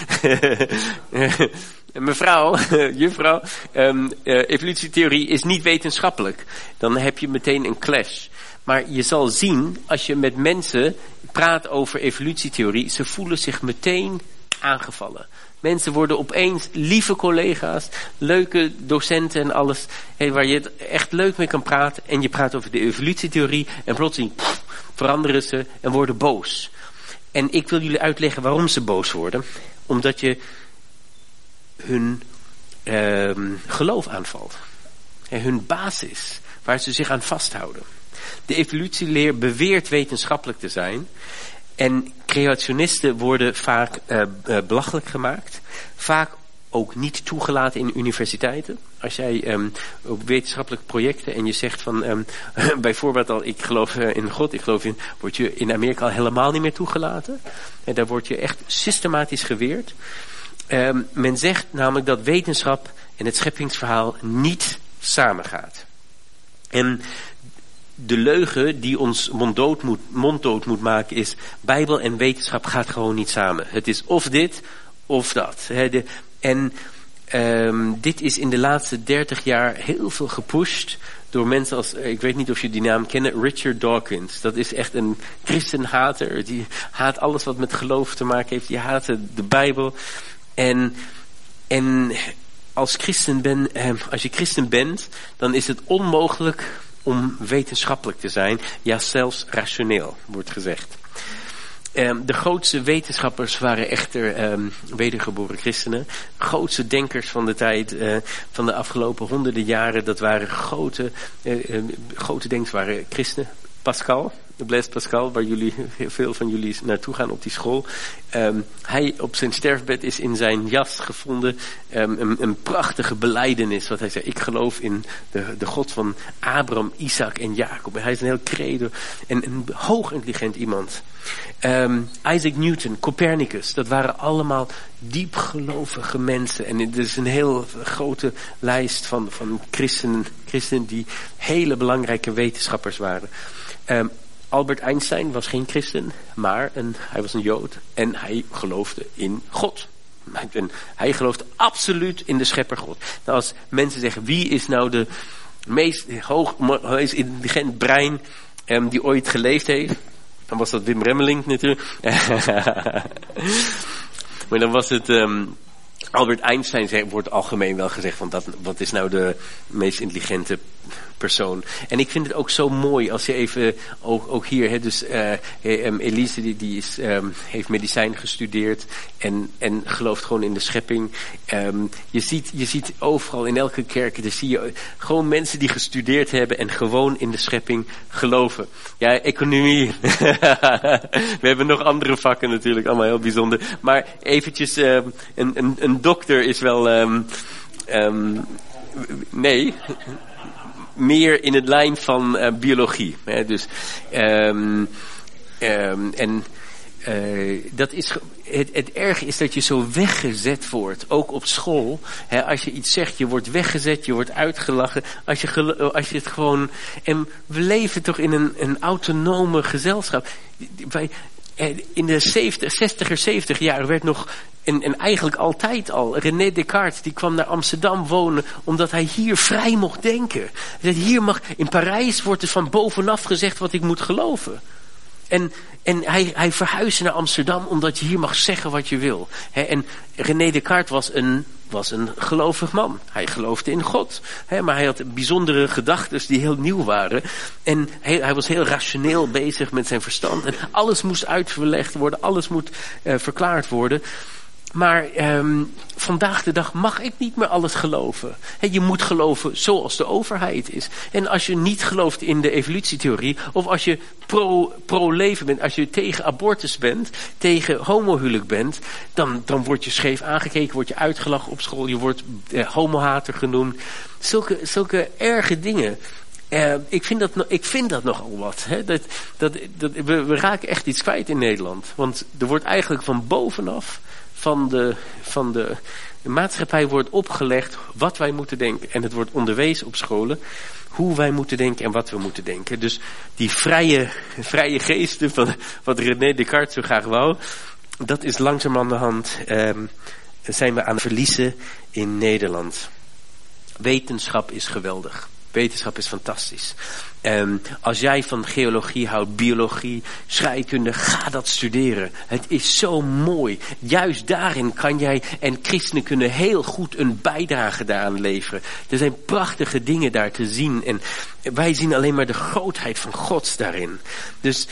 Mevrouw, juffrouw... evolutietheorie is niet wetenschappelijk. Dan heb je meteen een clash... Maar je zal zien, als je met mensen praat over evolutietheorie... ze voelen zich meteen aangevallen. Mensen worden opeens lieve collega's, leuke docenten en alles... waar je het echt leuk mee kan praten. En je praat over de evolutietheorie en plotseling veranderen ze en worden boos. En ik wil jullie uitleggen waarom ze boos worden. Omdat je hun geloof aanvalt. Hun basis, waar ze zich aan vasthouden. De evolutieleer beweert wetenschappelijk te zijn. En creationisten worden vaak belachelijk gemaakt. Vaak ook niet toegelaten in universiteiten. Als jij op wetenschappelijke projecten en je zegt van... bijvoorbeeld al, ik geloof in God, word je in Amerika al helemaal niet meer toegelaten. En daar word je echt systematisch geweerd. Men zegt namelijk dat wetenschap en het scheppingsverhaal niet samengaat. En... De leugen die ons monddood moet maken is... Bijbel en wetenschap gaat gewoon niet samen. Het is of dit of dat. Dit is in de laatste 30 jaar heel veel gepusht... door mensen als... Ik weet niet of je die naam kennen. Richard Dawkins. Dat is echt een christenhater. Die haat alles wat met geloof te maken heeft. Die haat de Bijbel. En als je christen bent... dan is het onmogelijk... om wetenschappelijk te zijn, ja zelfs rationeel, wordt gezegd. De grootste wetenschappers waren echter wedergeboren christenen. Grootste denkers van de tijd, van de afgelopen honderden jaren, dat waren grote denkers, waren christenen. Pascal, Blaise Pascal, waar veel van jullie naartoe gaan op die school. Hij op zijn sterfbed is in zijn jas gevonden een prachtige belijdenis. Wat hij zei, ik geloof in de God van Abraham, Isaac en Jacob. En hij is een heel credo en een hoog intelligent iemand. Isaac Newton, Copernicus, dat waren allemaal diepgelovige mensen. En er is een heel grote lijst van christenen die hele belangrijke wetenschappers waren. Albert Einstein was geen christen, maar hij was een Jood en hij geloofde in God. En hij geloofde absoluut in de schepper God. Nou, als mensen zeggen, wie is nou de meest intelligent brein die ooit geleefd heeft, dan was dat Wim Remmeling natuurlijk. Maar dan was het Albert Einstein, wordt algemeen wel gezegd, van wat is nou de meest intelligente persoon. En ik vind het ook zo mooi als je even, ook hier, dus Elise die heeft medicijn gestudeerd en gelooft gewoon in de schepping. Je ziet overal in elke kerk, daar zie je gewoon mensen die gestudeerd hebben en gewoon in de schepping geloven. Ja, economie. We hebben nog andere vakken natuurlijk, allemaal heel bijzonder. Maar eventjes, een dokter is wel, nee, meer in het lijn van biologie. Hè? Dus, dat is het erge is dat je zo weggezet wordt, ook op school. Hè? Als je iets zegt, je wordt weggezet, je wordt uitgelachen. Als je het gewoon. En we leven toch in een autonome gezelschap. In de 60er, 70er jaren werd nog, en eigenlijk altijd al, René Descartes, die kwam naar Amsterdam wonen, omdat hij hier vrij mocht denken. In Parijs wordt er van bovenaf gezegd wat ik moet geloven. En hij verhuisde naar Amsterdam, omdat je hier mag zeggen wat je wil. En René Descartes was een gelovig man. Hij geloofde in God. Maar hij had bijzondere gedachten die heel nieuw waren. En hij was heel rationeel bezig met zijn verstand. En alles moest uitgelegd worden. Alles moet verklaard worden. Maar vandaag de dag mag ik niet meer alles geloven. Je moet geloven zoals de overheid is. En als je niet gelooft in de evolutietheorie, of als je pro-leven bent, als je tegen abortus bent, tegen homohuwelijk bent, dan word je scheef aangekeken, word je uitgelachen op school, je wordt homohater genoemd. Zulke erge dingen. Ik vind dat nogal wat. Hè? We raken echt iets kwijt in Nederland. Want er wordt eigenlijk van bovenaf van de maatschappij wordt opgelegd wat wij moeten denken. En het wordt onderwezen op scholen hoe wij moeten denken en wat we moeten denken. Dus die vrije geesten van wat René Descartes zo graag wou, dat is langzamerhand zijn we aan het verliezen in Nederland. Wetenschap is geweldig. Wetenschap is fantastisch. Als jij van geologie houdt, biologie, scheikunde, ga dat studeren. Het is zo mooi. Juist daarin kan jij, en christenen kunnen heel goed een bijdrage daaraan leveren. Er zijn prachtige dingen daar te zien. En wij zien alleen maar de grootheid van God daarin. Dus,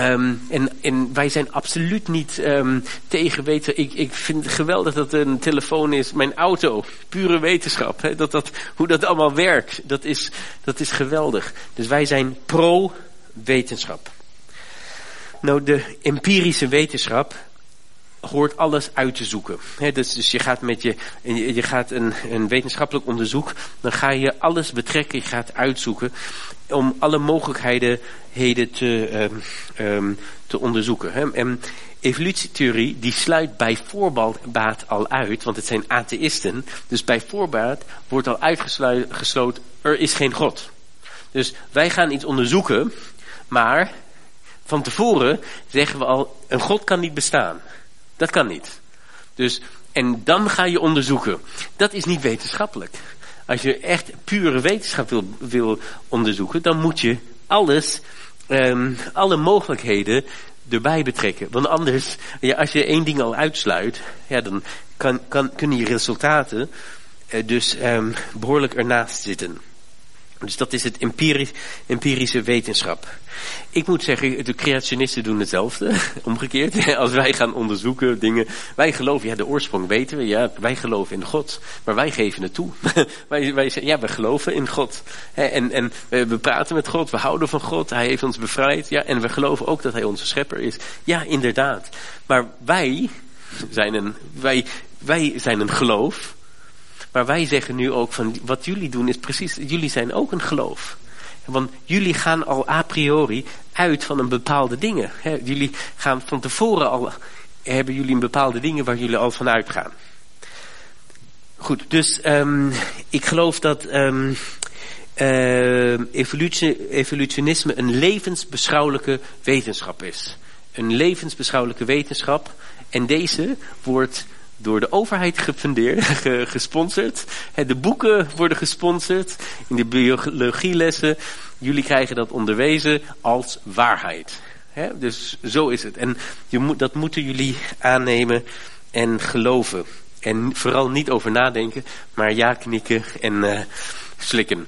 en wij zijn absoluut niet tegen weten. Ik vind het geweldig dat er een telefoon is. Mijn auto, pure wetenschap. Hè, hoe dat allemaal werkt, dat is geweldig. Dus wij zijn pro-wetenschap. Nou, de empirische wetenschap hoort alles uit te zoeken. He, dus je gaat een wetenschappelijk onderzoek, dan ga je alles betrekken, je gaat uitzoeken om alle mogelijkheden te onderzoeken. He. En evolutietheorie die sluit bij voorbaat al uit, want het zijn atheïsten, dus bij voorbaat wordt al uitgesloten, er is geen God. Dus wij gaan iets onderzoeken, maar van tevoren zeggen we al, een God kan niet bestaan. Dat kan niet. Dus, en dan ga je onderzoeken. Dat is niet wetenschappelijk. Als je echt pure wetenschap wil onderzoeken, dan moet je alle mogelijkheden erbij betrekken. Want anders, als je één ding al uitsluit, ja, dan kunnen je resultaten behoorlijk ernaast zitten. Dus dat is het empirische wetenschap. Ik moet zeggen, de creationisten doen hetzelfde. Omgekeerd, als wij gaan onderzoeken dingen. Wij geloven, ja, de oorsprong weten we. Ja, wij geloven in God. Maar wij geven het toe. wij zeggen, ja, we geloven in God. En we praten met God, we houden van God. Hij heeft ons bevrijd. Ja, en we geloven ook dat hij onze schepper is. Ja, inderdaad. Maar wij zijn een geloof. Maar wij zeggen nu ook van, wat jullie doen is precies, jullie zijn ook een geloof. Want jullie gaan al a priori uit van een bepaalde dingen. Jullie gaan van tevoren al, hebben jullie een bepaalde dingen waar jullie al van uitgaan. Goed, dus ik geloof dat evolutionisme een levensbeschouwelijke wetenschap is. Een levensbeschouwelijke wetenschap. En deze wordt door de overheid gesponsord. De boeken worden gesponsord. In de biologielessen. Jullie krijgen dat onderwezen als waarheid. Dus zo is het. En dat moeten jullie aannemen en geloven. En vooral niet over nadenken. Maar ja knikken en slikken.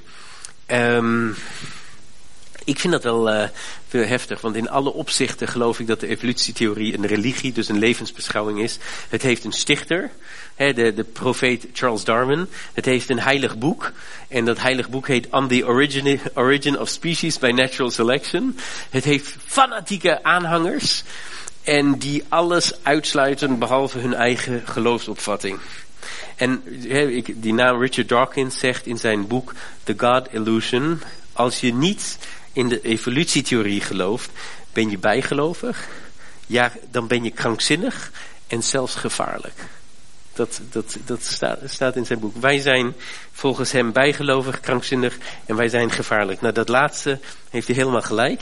Ik vind dat wel veel heftig, want in alle opzichten geloof ik dat de evolutietheorie een religie, dus een levensbeschouwing is. Het heeft een stichter, de profeet Charles Darwin. Het heeft een heilig boek, en dat heilig boek heet On the Origin of Species by Natural Selection. Het heeft fanatieke aanhangers, en die alles uitsluiten behalve hun eigen geloofsopvatting. En die naam Richard Dawkins zegt in zijn boek The God Illusion, als je niet in de evolutietheorie gelooft, ben je bijgelovig. Ja, dan ben je krankzinnig en zelfs gevaarlijk. Dat staat in zijn boek. Wij zijn volgens hem bijgelovig, krankzinnig en wij zijn gevaarlijk. Nou, dat laatste heeft hij helemaal gelijk.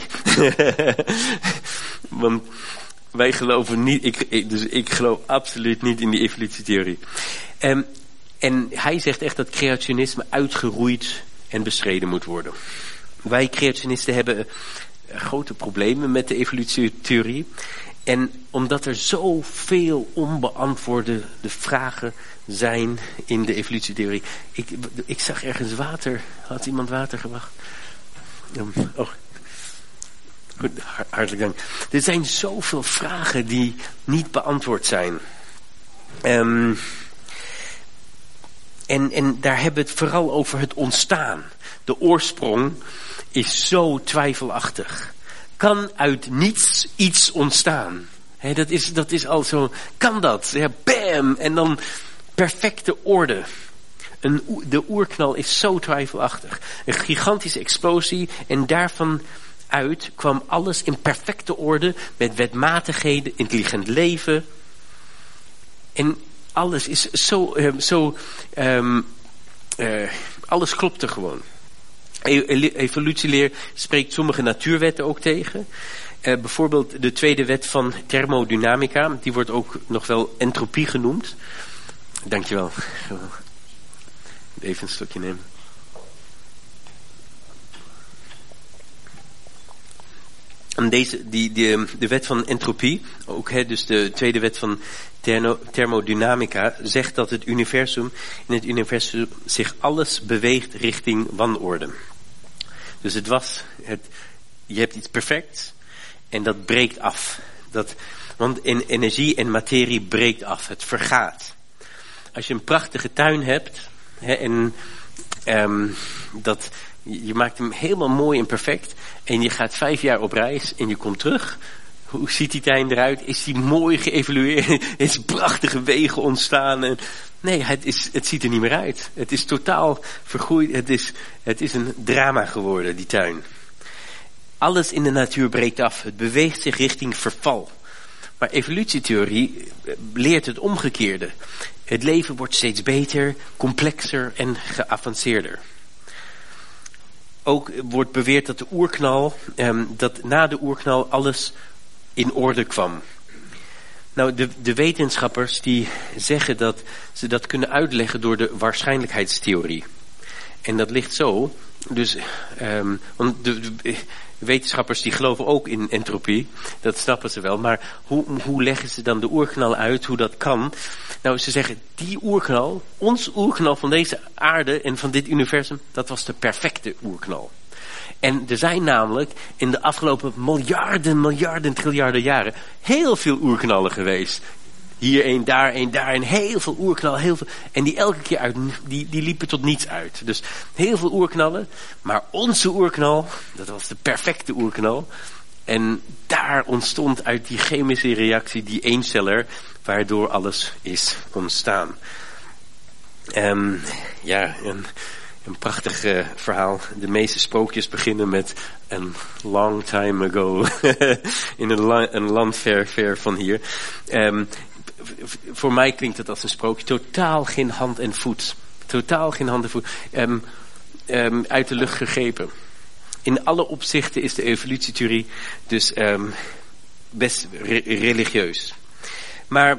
Want wij geloven niet, dus ik geloof absoluut niet in die evolutietheorie. En hij zegt echt dat creationisme uitgeroeid en bestreden moet worden. Wij creationisten hebben grote problemen met de evolutietheorie. En omdat er zoveel onbeantwoorde vragen zijn in de evolutietheorie. Ik zag ergens water. Had iemand water gebracht? Oh. Goed, hartelijk dank. Er zijn zoveel vragen die niet beantwoord zijn. En daar hebben we het vooral over het ontstaan. De oorsprong is zo twijfelachtig. Kan uit niets iets ontstaan? Dat is al zo. Kan dat? Ja, bam! En dan perfecte orde. De oerknal is zo twijfelachtig. Een gigantische explosie en daarvan uit kwam alles in perfecte orde met wetmatigheden, intelligent leven. En alles is alles klopte gewoon. Evolutieleer spreekt sommige natuurwetten ook tegen. Bijvoorbeeld de tweede wet van thermodynamica. Die wordt ook nog wel entropie genoemd. Dankjewel. Even een stukje nemen. En de wet van entropie, ook dus de tweede wet van thermodynamica, zegt dat in het universum zich alles beweegt richting wanorde. Dus je hebt iets perfects en dat breekt af. Want energie en materie breekt af, het vergaat. Als je een prachtige tuin hebt, je maakt hem helemaal mooi en perfect. En je gaat 5 jaar op reis en je komt terug. Hoe ziet die tuin eruit? Is die mooi geëvalueerd? Is prachtige wegen ontstaan? Nee, het ziet er niet meer uit. Het is totaal vergroeid. Het is een drama geworden, die tuin. Alles in de natuur breekt af. Het beweegt zich richting verval. Maar evolutietheorie leert het omgekeerde. Het leven wordt steeds beter, complexer en geavanceerder. Ook wordt beweerd dat dat na de oerknal alles in orde kwam. Nou, de wetenschappers die zeggen dat ze dat kunnen uitleggen door de waarschijnlijkheidstheorie. En dat ligt zo. Dus, want wetenschappers die geloven ook in entropie. Dat snappen ze wel. Maar hoe leggen ze dan de oerknal uit? Hoe dat kan? Nou, ze zeggen, die oerknal, ons oerknal van deze aarde en van dit universum, dat was de perfecte oerknal. En er zijn namelijk in de afgelopen miljarden, triljarden jaren heel veel oerknallen geweest. Hier één, daar en heel veel oerknallen, heel veel. En die elke keer uit, die liepen tot niets uit. Dus heel veel oerknallen, maar onze oerknal, dat was de perfecte oerknal. En daar ontstond uit die chemische reactie die eenceller, waardoor alles is ontstaan. Een prachtig verhaal. De meeste sprookjes beginnen met een long time ago. In een land ver van hier. Voor mij klinkt het als een sprookje. Totaal geen hand en voet. Uit de lucht gegrepen. In alle opzichten is de evolutietheorie dus best religieus. Maar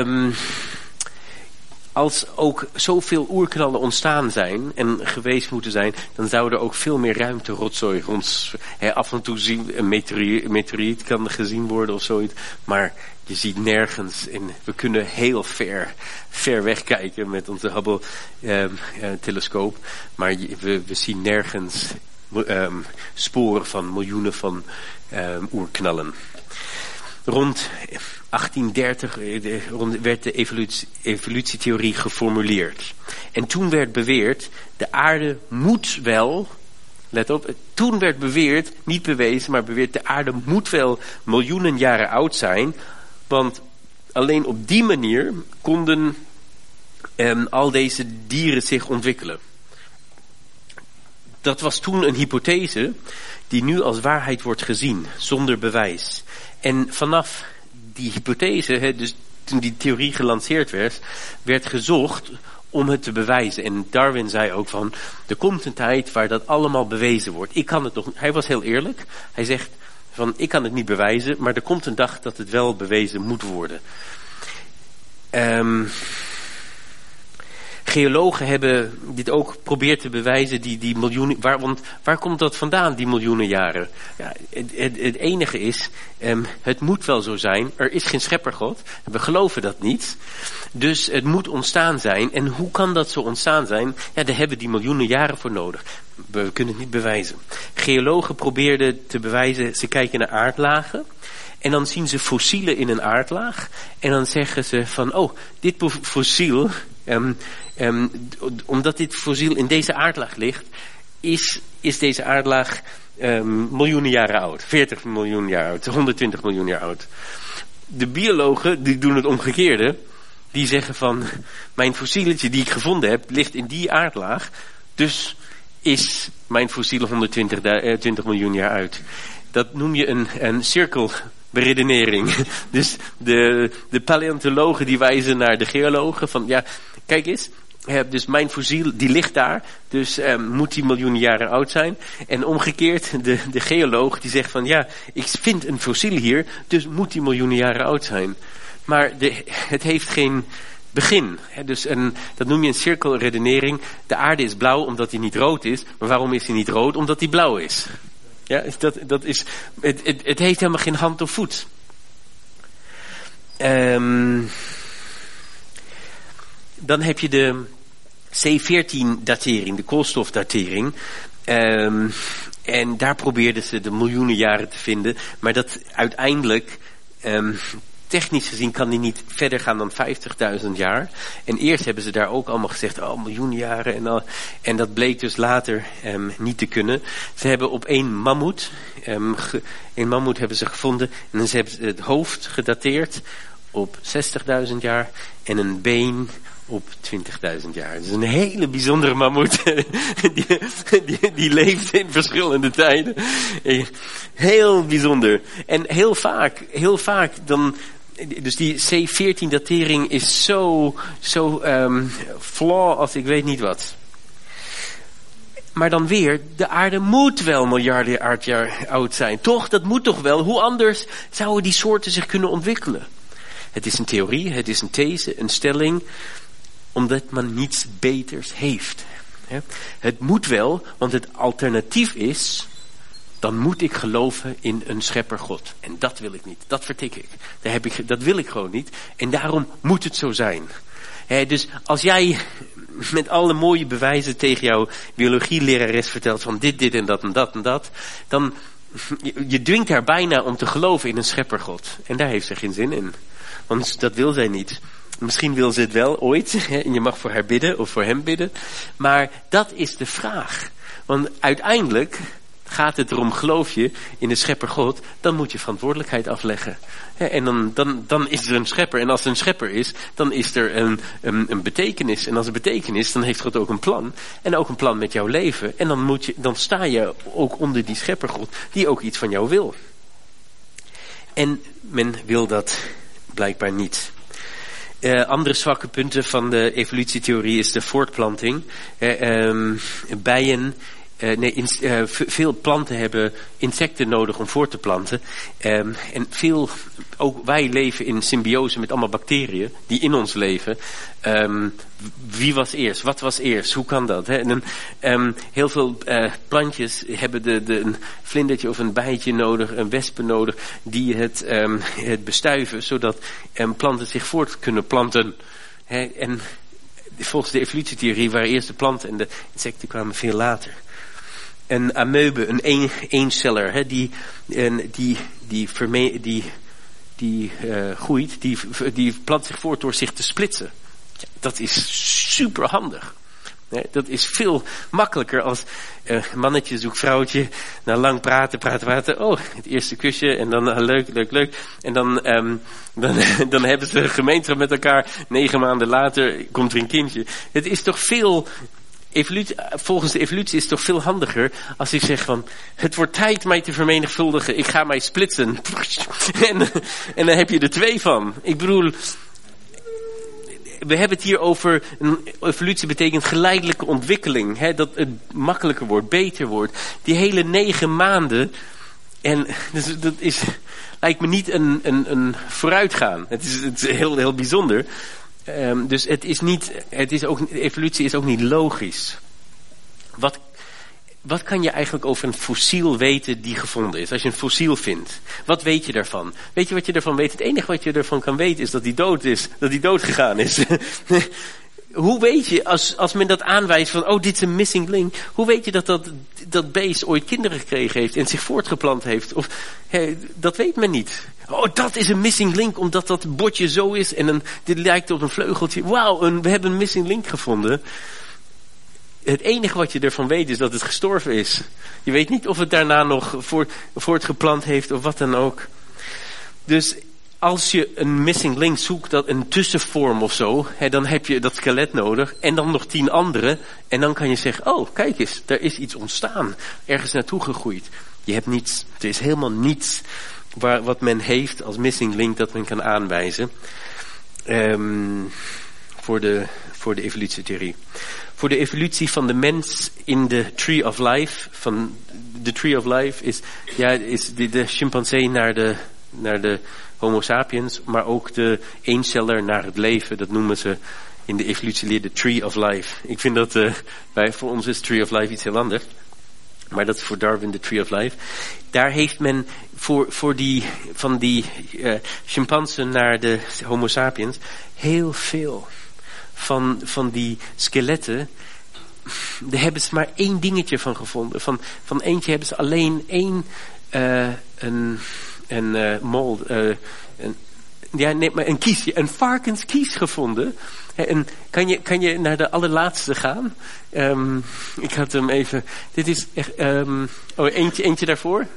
als ook zoveel oerknallen ontstaan zijn en geweest moeten zijn, dan zou er ook veel meer ruimte rotzooi rond. Af en toe zien een meteoriet kan gezien worden of zoiets, maar je ziet nergens. En we kunnen heel ver weg kijken met onze Hubble telescoop, maar we zien nergens sporen van miljoenen van oerknallen. Rond 1830 werd de evolutietheorie geformuleerd. En toen werd beweerd, de aarde moet wel, let op, toen werd beweerd, niet bewezen, maar beweerd, de aarde moet wel miljoenen jaren oud zijn, want alleen op die manier konden al deze dieren zich ontwikkelen. Dat was toen een hypothese die nu als waarheid wordt gezien, zonder bewijs. En vanaf die hypothese, dus toen die theorie gelanceerd werd gezocht om het te bewijzen. En Darwin zei ook van, er komt een tijd waar dat allemaal bewezen wordt. Hij was heel eerlijk. Hij zegt van, ik kan het niet bewijzen, maar er komt een dag dat het wel bewezen moet worden. Geologen hebben dit ook geprobeerd te bewijzen, die miljoenen. Want waar komt dat vandaan, die miljoenen jaren? Ja, het enige is, het moet wel zo zijn. Er is geen scheppergod. We geloven dat niet. Dus het moet ontstaan zijn. En hoe kan dat zo ontstaan zijn? Ja, daar hebben die miljoenen jaren voor nodig. We kunnen het niet bewijzen. Geologen probeerden te bewijzen, ze kijken naar aardlagen. En dan zien ze fossielen in een aardlaag. En dan zeggen ze van, dit fossiel, omdat dit fossiel in deze aardlaag ligt, is deze aardlaag miljoenen jaren oud. 40 miljoen jaar oud, 120 miljoen jaar oud. De biologen, die doen het omgekeerde. Die zeggen van, mijn fossieletje die ik gevonden heb, ligt in die aardlaag. Dus is mijn fossiel 120 miljoen jaar oud. Dat noem je een cirkelberedenering. Dus de paleontologen die wijzen naar de geologen van, ja, kijk eens, dus mijn fossiel die ligt daar, dus moet die miljoenen jaren oud zijn. En omgekeerd, de geoloog die zegt van, ja, ik vind een fossiel hier, dus moet die miljoenen jaren oud zijn. Maar het heeft geen begin. Dus dat noem je een cirkelredenering. De aarde is blauw omdat hij niet rood is. Maar waarom is hij niet rood? Omdat hij blauw is. Ja, dat is, het heeft helemaal geen hand of voet. Dan heb je de C14-datering, de koolstofdatering. En daar probeerden ze de miljoenen jaren te vinden. Maar dat uiteindelijk, technisch gezien kan die niet verder gaan dan 50.000 jaar. En eerst hebben ze daar ook allemaal gezegd, miljoenen jaren. En dat bleek dus later niet te kunnen. Ze hebben op één mammoet hebben ze gevonden. En dan hebben ze het hoofd gedateerd op 60.000 jaar. En een been op 20.000 jaar. Het is een hele bijzondere mammoet. die leeft in verschillende tijden. Heel bijzonder. En heel vaak dan. Dus die C14-datering is zo flaw als ik weet niet wat. Maar dan weer, de aarde moet wel miljarden aardjaar oud zijn. Toch? Dat moet toch wel? Hoe anders zouden die soorten zich kunnen ontwikkelen? Het is een theorie, het is een these, een stelling, omdat men niets beters heeft. Het moet wel, want het alternatief is dan moet ik geloven in een schepper God. En dat wil ik niet. Dat vertik ik. Dat wil ik gewoon niet. En daarom moet het zo zijn. Dus als jij met alle mooie bewijzen tegen jouw biologielerares vertelt van dit en dat en dat en dat, dan je dwingt haar bijna om te geloven in een schepper God. En daar heeft ze geen zin in. Want dat wil zij niet. Misschien wil ze het wel ooit. En je mag voor haar bidden of voor hem bidden. Maar dat is de vraag. Want uiteindelijk gaat het erom, geloof je in de schepper God, dan moet je verantwoordelijkheid afleggen. En dan is er een schepper. En als er een schepper is, dan is er een betekenis. En als er betekenis, dan heeft God ook een plan. En ook een plan met jouw leven. En dan sta je ook onder die schepper God, die ook iets van jou wil. En men wil dat blijkbaar niet. Andere zwakke punten van de evolutietheorie is de voortplanting. Veel planten hebben insecten nodig om voort te planten. En ook wij leven in symbiose met allemaal bacteriën die in ons leven. Wie was eerst? Wat was eerst? Hoe kan dat? Heel veel plantjes hebben een vlindertje of een bijtje nodig, een wespen nodig, die het bestuiven, zodat planten zich voort kunnen planten. En volgens de evolutietheorie waren eerst de planten en de insecten kwamen veel later. Een amoebe, een eenceller, die groeit, die plant zich voort door zich te splitsen. Ja, dat is super handig. Dat is veel makkelijker als mannetje zoekt vrouwtje. Na lang praten. Oh, het eerste kusje. En dan leuk. En dan hebben ze gemeenschap met elkaar. 9 maanden later komt er een kindje. Het is toch veel... volgens de evolutie is het toch veel handiger als ik zeg van, het wordt tijd mij te vermenigvuldigen, ik ga mij splitsen. En dan heb je er 2 van. Ik bedoel, we hebben het hier over, evolutie betekent geleidelijke ontwikkeling. Dat het makkelijker wordt, beter wordt. Die hele 9 maanden, en dus dat lijkt me niet een vooruitgaan. Het is heel, heel bijzonder. Dus evolutie is ook niet logisch. Wat kan je eigenlijk over een fossiel weten die gevonden is? Als je een fossiel vindt, wat weet je daarvan? Weet je wat je daarvan weet? Het enige wat je ervan kan weten is dat hij dood is. Dat hij dood gegaan is. Hoe weet je, als men dat aanwijst van, dit is een missing link. Hoe weet je dat beest ooit kinderen gekregen heeft en zich voortgeplant heeft? Dat weet men niet. Dat is een missing link omdat dat botje zo is en dit lijkt op een vleugeltje. Wauw, we hebben een missing link gevonden. Het enige wat je ervan weet is dat het gestorven is. Je weet niet of het daarna nog voortgeplant heeft of wat dan ook. Dus als je een missing link zoekt, een tussenvorm of zo, dan heb je dat skelet nodig en dan nog 10 andere. En dan kan je zeggen, kijk eens, er is iets ontstaan. Ergens naartoe gegroeid. Je hebt niets. Er is helemaal niets wat men heeft als missing link dat men kan aanwijzen. Voor de evolutietheorie. Voor de evolutie van de mens in de Tree of Life. De Tree of Life is de chimpansee naar de Homo sapiens, maar ook de eenceller naar het leven. Dat noemen ze in de evolutieleer de Tree of Life. Ik vind dat voor ons is Tree of Life iets heel anders. Maar dat is voor Darwin de Tree of Life. Daar heeft men van die chimpansen naar de Homo sapiens heel veel van die skeletten. Daar hebben ze maar 1 dingetje van gevonden. Van eentje hebben ze alleen 1 mold, een kies, een varkenskies gevonden. En kan je naar de allerlaatste gaan? Ik had hem even. Dit is echt. Eentje daarvoor.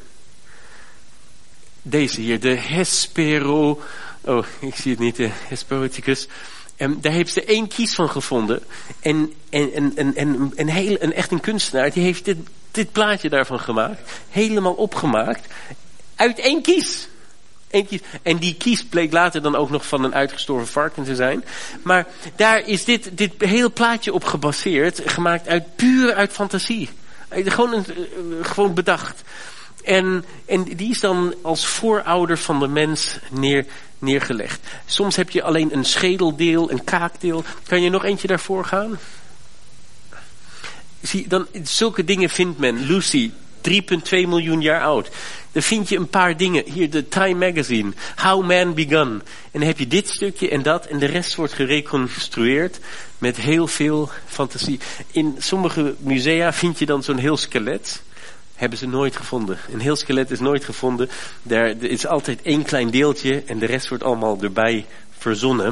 Deze hier, de Hespero. Ik zie het niet, de Hesperonychus. Daar heeft ze 1 kies van gevonden. En echt een kunstenaar, die heeft dit plaatje daarvan gemaakt. Helemaal opgemaakt. Uit 1 kies. En die kies bleek later dan ook nog van een uitgestorven varken te zijn. Maar daar is dit hele plaatje op gebaseerd. Gemaakt puur uit fantasie. Gewoon bedacht. En die is dan als voorouder van de mens neergelegd. Soms heb je alleen een schedeldeel, een kaakdeel. Kan je nog eentje daarvoor gaan? Zie, zulke dingen vindt men. Lucy, 3,2 miljoen jaar oud. Dan vind je een paar dingen. Hier de Time Magazine. How Man Begun. En dan heb je dit stukje en dat. En de rest wordt gereconstrueerd met heel veel fantasie. In sommige musea vind je dan zo'n heel skelet. Hebben ze nooit gevonden. Een heel skelet is nooit gevonden. Er is altijd één klein deeltje. En de rest wordt allemaal erbij verzonnen.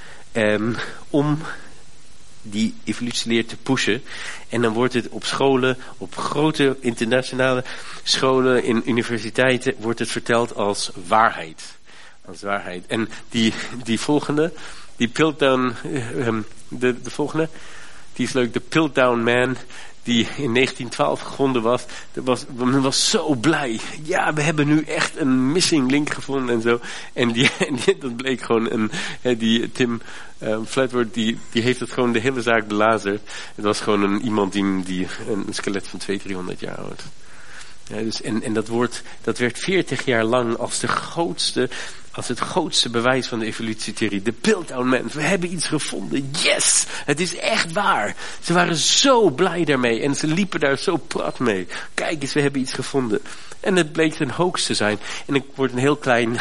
Om die evolutieleer te pushen. En dan wordt het op scholen, op grote internationale scholen, in universiteiten, wordt het verteld als waarheid. Als waarheid. En die volgende, die Piltdown, de volgende, die is leuk, de Piltdown Man, die in 1912 gevonden men was zo blij. Ja, we hebben nu echt een missing link gevonden en zo. En dat bleek gewoon die Tim Flatwood, die heeft het gewoon de hele zaak belazerd. Het was gewoon iemand die een skelet van 200-300 jaar oud. Ja, dus, en dat werd 40 jaar lang als het grootste bewijs van de evolutietheorie. De Piltdown Man. We hebben iets gevonden. Yes! Het is echt waar. Ze waren zo blij daarmee. En ze liepen daar zo prat mee. Kijk eens, we hebben iets gevonden. En het bleek een hoax te zijn. En ik word een heel klein...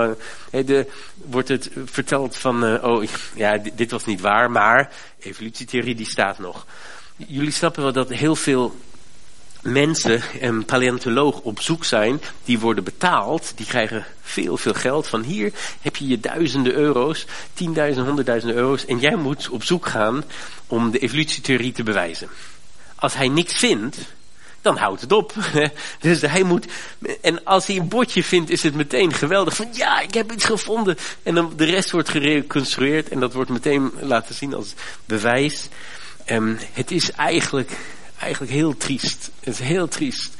wordt het verteld van... dit was niet waar. Maar evolutietheorie die staat nog. Jullie snappen wel dat heel veel... mensen, een paleontoloog op zoek zijn, die worden betaald, die krijgen veel geld. Van hier heb je duizenden euro's, 10.000, 100.000 euro's en jij moet op zoek gaan om de evolutietheorie te bewijzen. Als hij niks vindt, dan houdt het op. Dus hij moet, en als hij een botje vindt, is het meteen geweldig. Van ja, ik heb iets gevonden. En dan de rest wordt gereconstrueerd en dat wordt meteen laten zien als bewijs. Het is eigenlijk heel triest. Het is heel triest.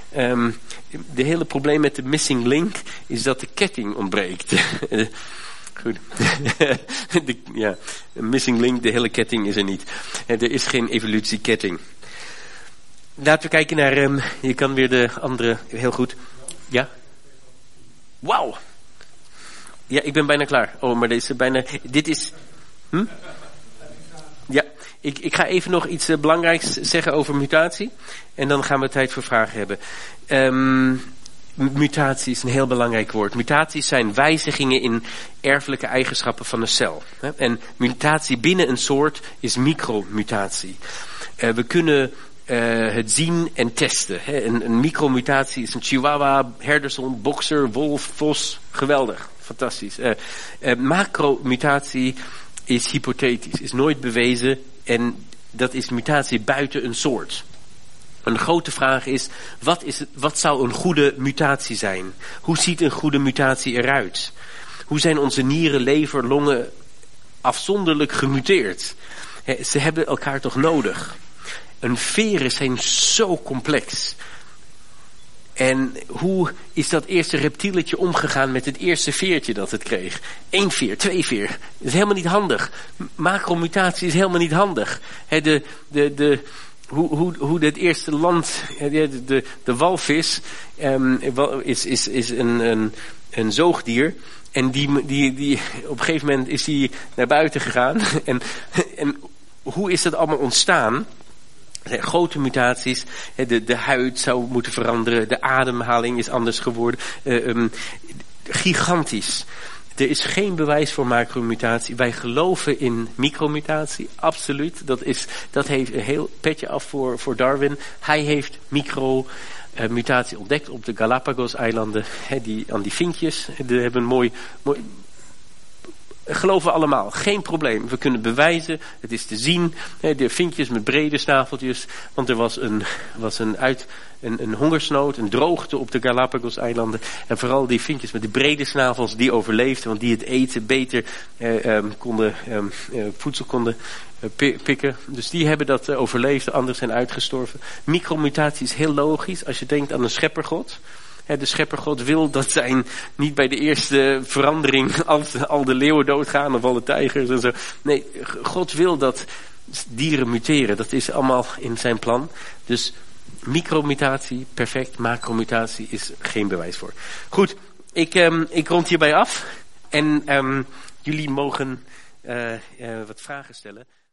De hele probleem met de missing link is dat de ketting ontbreekt. Goed. Een missing link, de hele ketting is er niet. Er is geen evolutieketting. Laten we kijken naar... je kan weer de andere... Heel goed. Ja? Wauw! Ja, ik ben bijna klaar. Oh, maar deze bijna... Dit is... Ja, ik ga even nog iets belangrijks zeggen over mutatie. En dan gaan we tijd voor vragen hebben. Mutatie is een heel belangrijk woord. Mutaties zijn wijzigingen in erfelijke eigenschappen van een cel. En mutatie binnen een soort is micromutatie. We kunnen het zien en testen. Een micromutatie is een chihuahua, herdershond, bokser, wolf, vos. Geweldig, fantastisch. Macromutatie is hypothetisch, is nooit bewezen en dat is mutatie buiten een soort. Een grote vraag is, wat zou een goede mutatie zijn? Hoe ziet een goede mutatie eruit? Hoe zijn onze nieren, lever, longen afzonderlijk gemuteerd? Ze hebben elkaar toch nodig? Een veren zijn zo complex. En hoe is dat eerste reptieletje omgegaan met het eerste veertje dat het kreeg? 1 veer, 2 veer. Dat is helemaal niet handig. Macromutatie is helemaal niet handig. Hoe het eerste land, de walvis, is een zoogdier. En die op een gegeven moment is die naar buiten gegaan. En hoe is dat allemaal ontstaan? Grote mutaties, de huid zou moeten veranderen, de ademhaling is anders geworden. Gigantisch. Er is geen bewijs voor macromutatie. Wij geloven in micromutatie, absoluut. Dat heeft een heel petje af voor Darwin. Hij heeft micromutatie ontdekt op de Galapagos-eilanden. Aan die vinkjes, die hebben een mooi geloven we allemaal, geen probleem. We kunnen bewijzen, het is te zien. De vinkjes met brede snaveltjes. Want er was een hongersnood, een droogte op de Galapagos-eilanden. En vooral die vinkjes met de brede snavels, die overleefden. Want die het eten beter voedsel konden pikken. Dus die hebben dat overleefd, de anderen zijn uitgestorven. Micromutatie is heel logisch als je denkt aan een scheppergod. De scheppergod wil dat zijn niet bij de eerste verandering al de leeuwen doodgaan of alle tijgers en zo. Nee, God wil dat dieren muteren. Dat is allemaal in zijn plan. Dus micromutatie, perfect. Macromutatie is geen bewijs voor. Goed, ik rond hierbij af. En jullie mogen wat vragen stellen.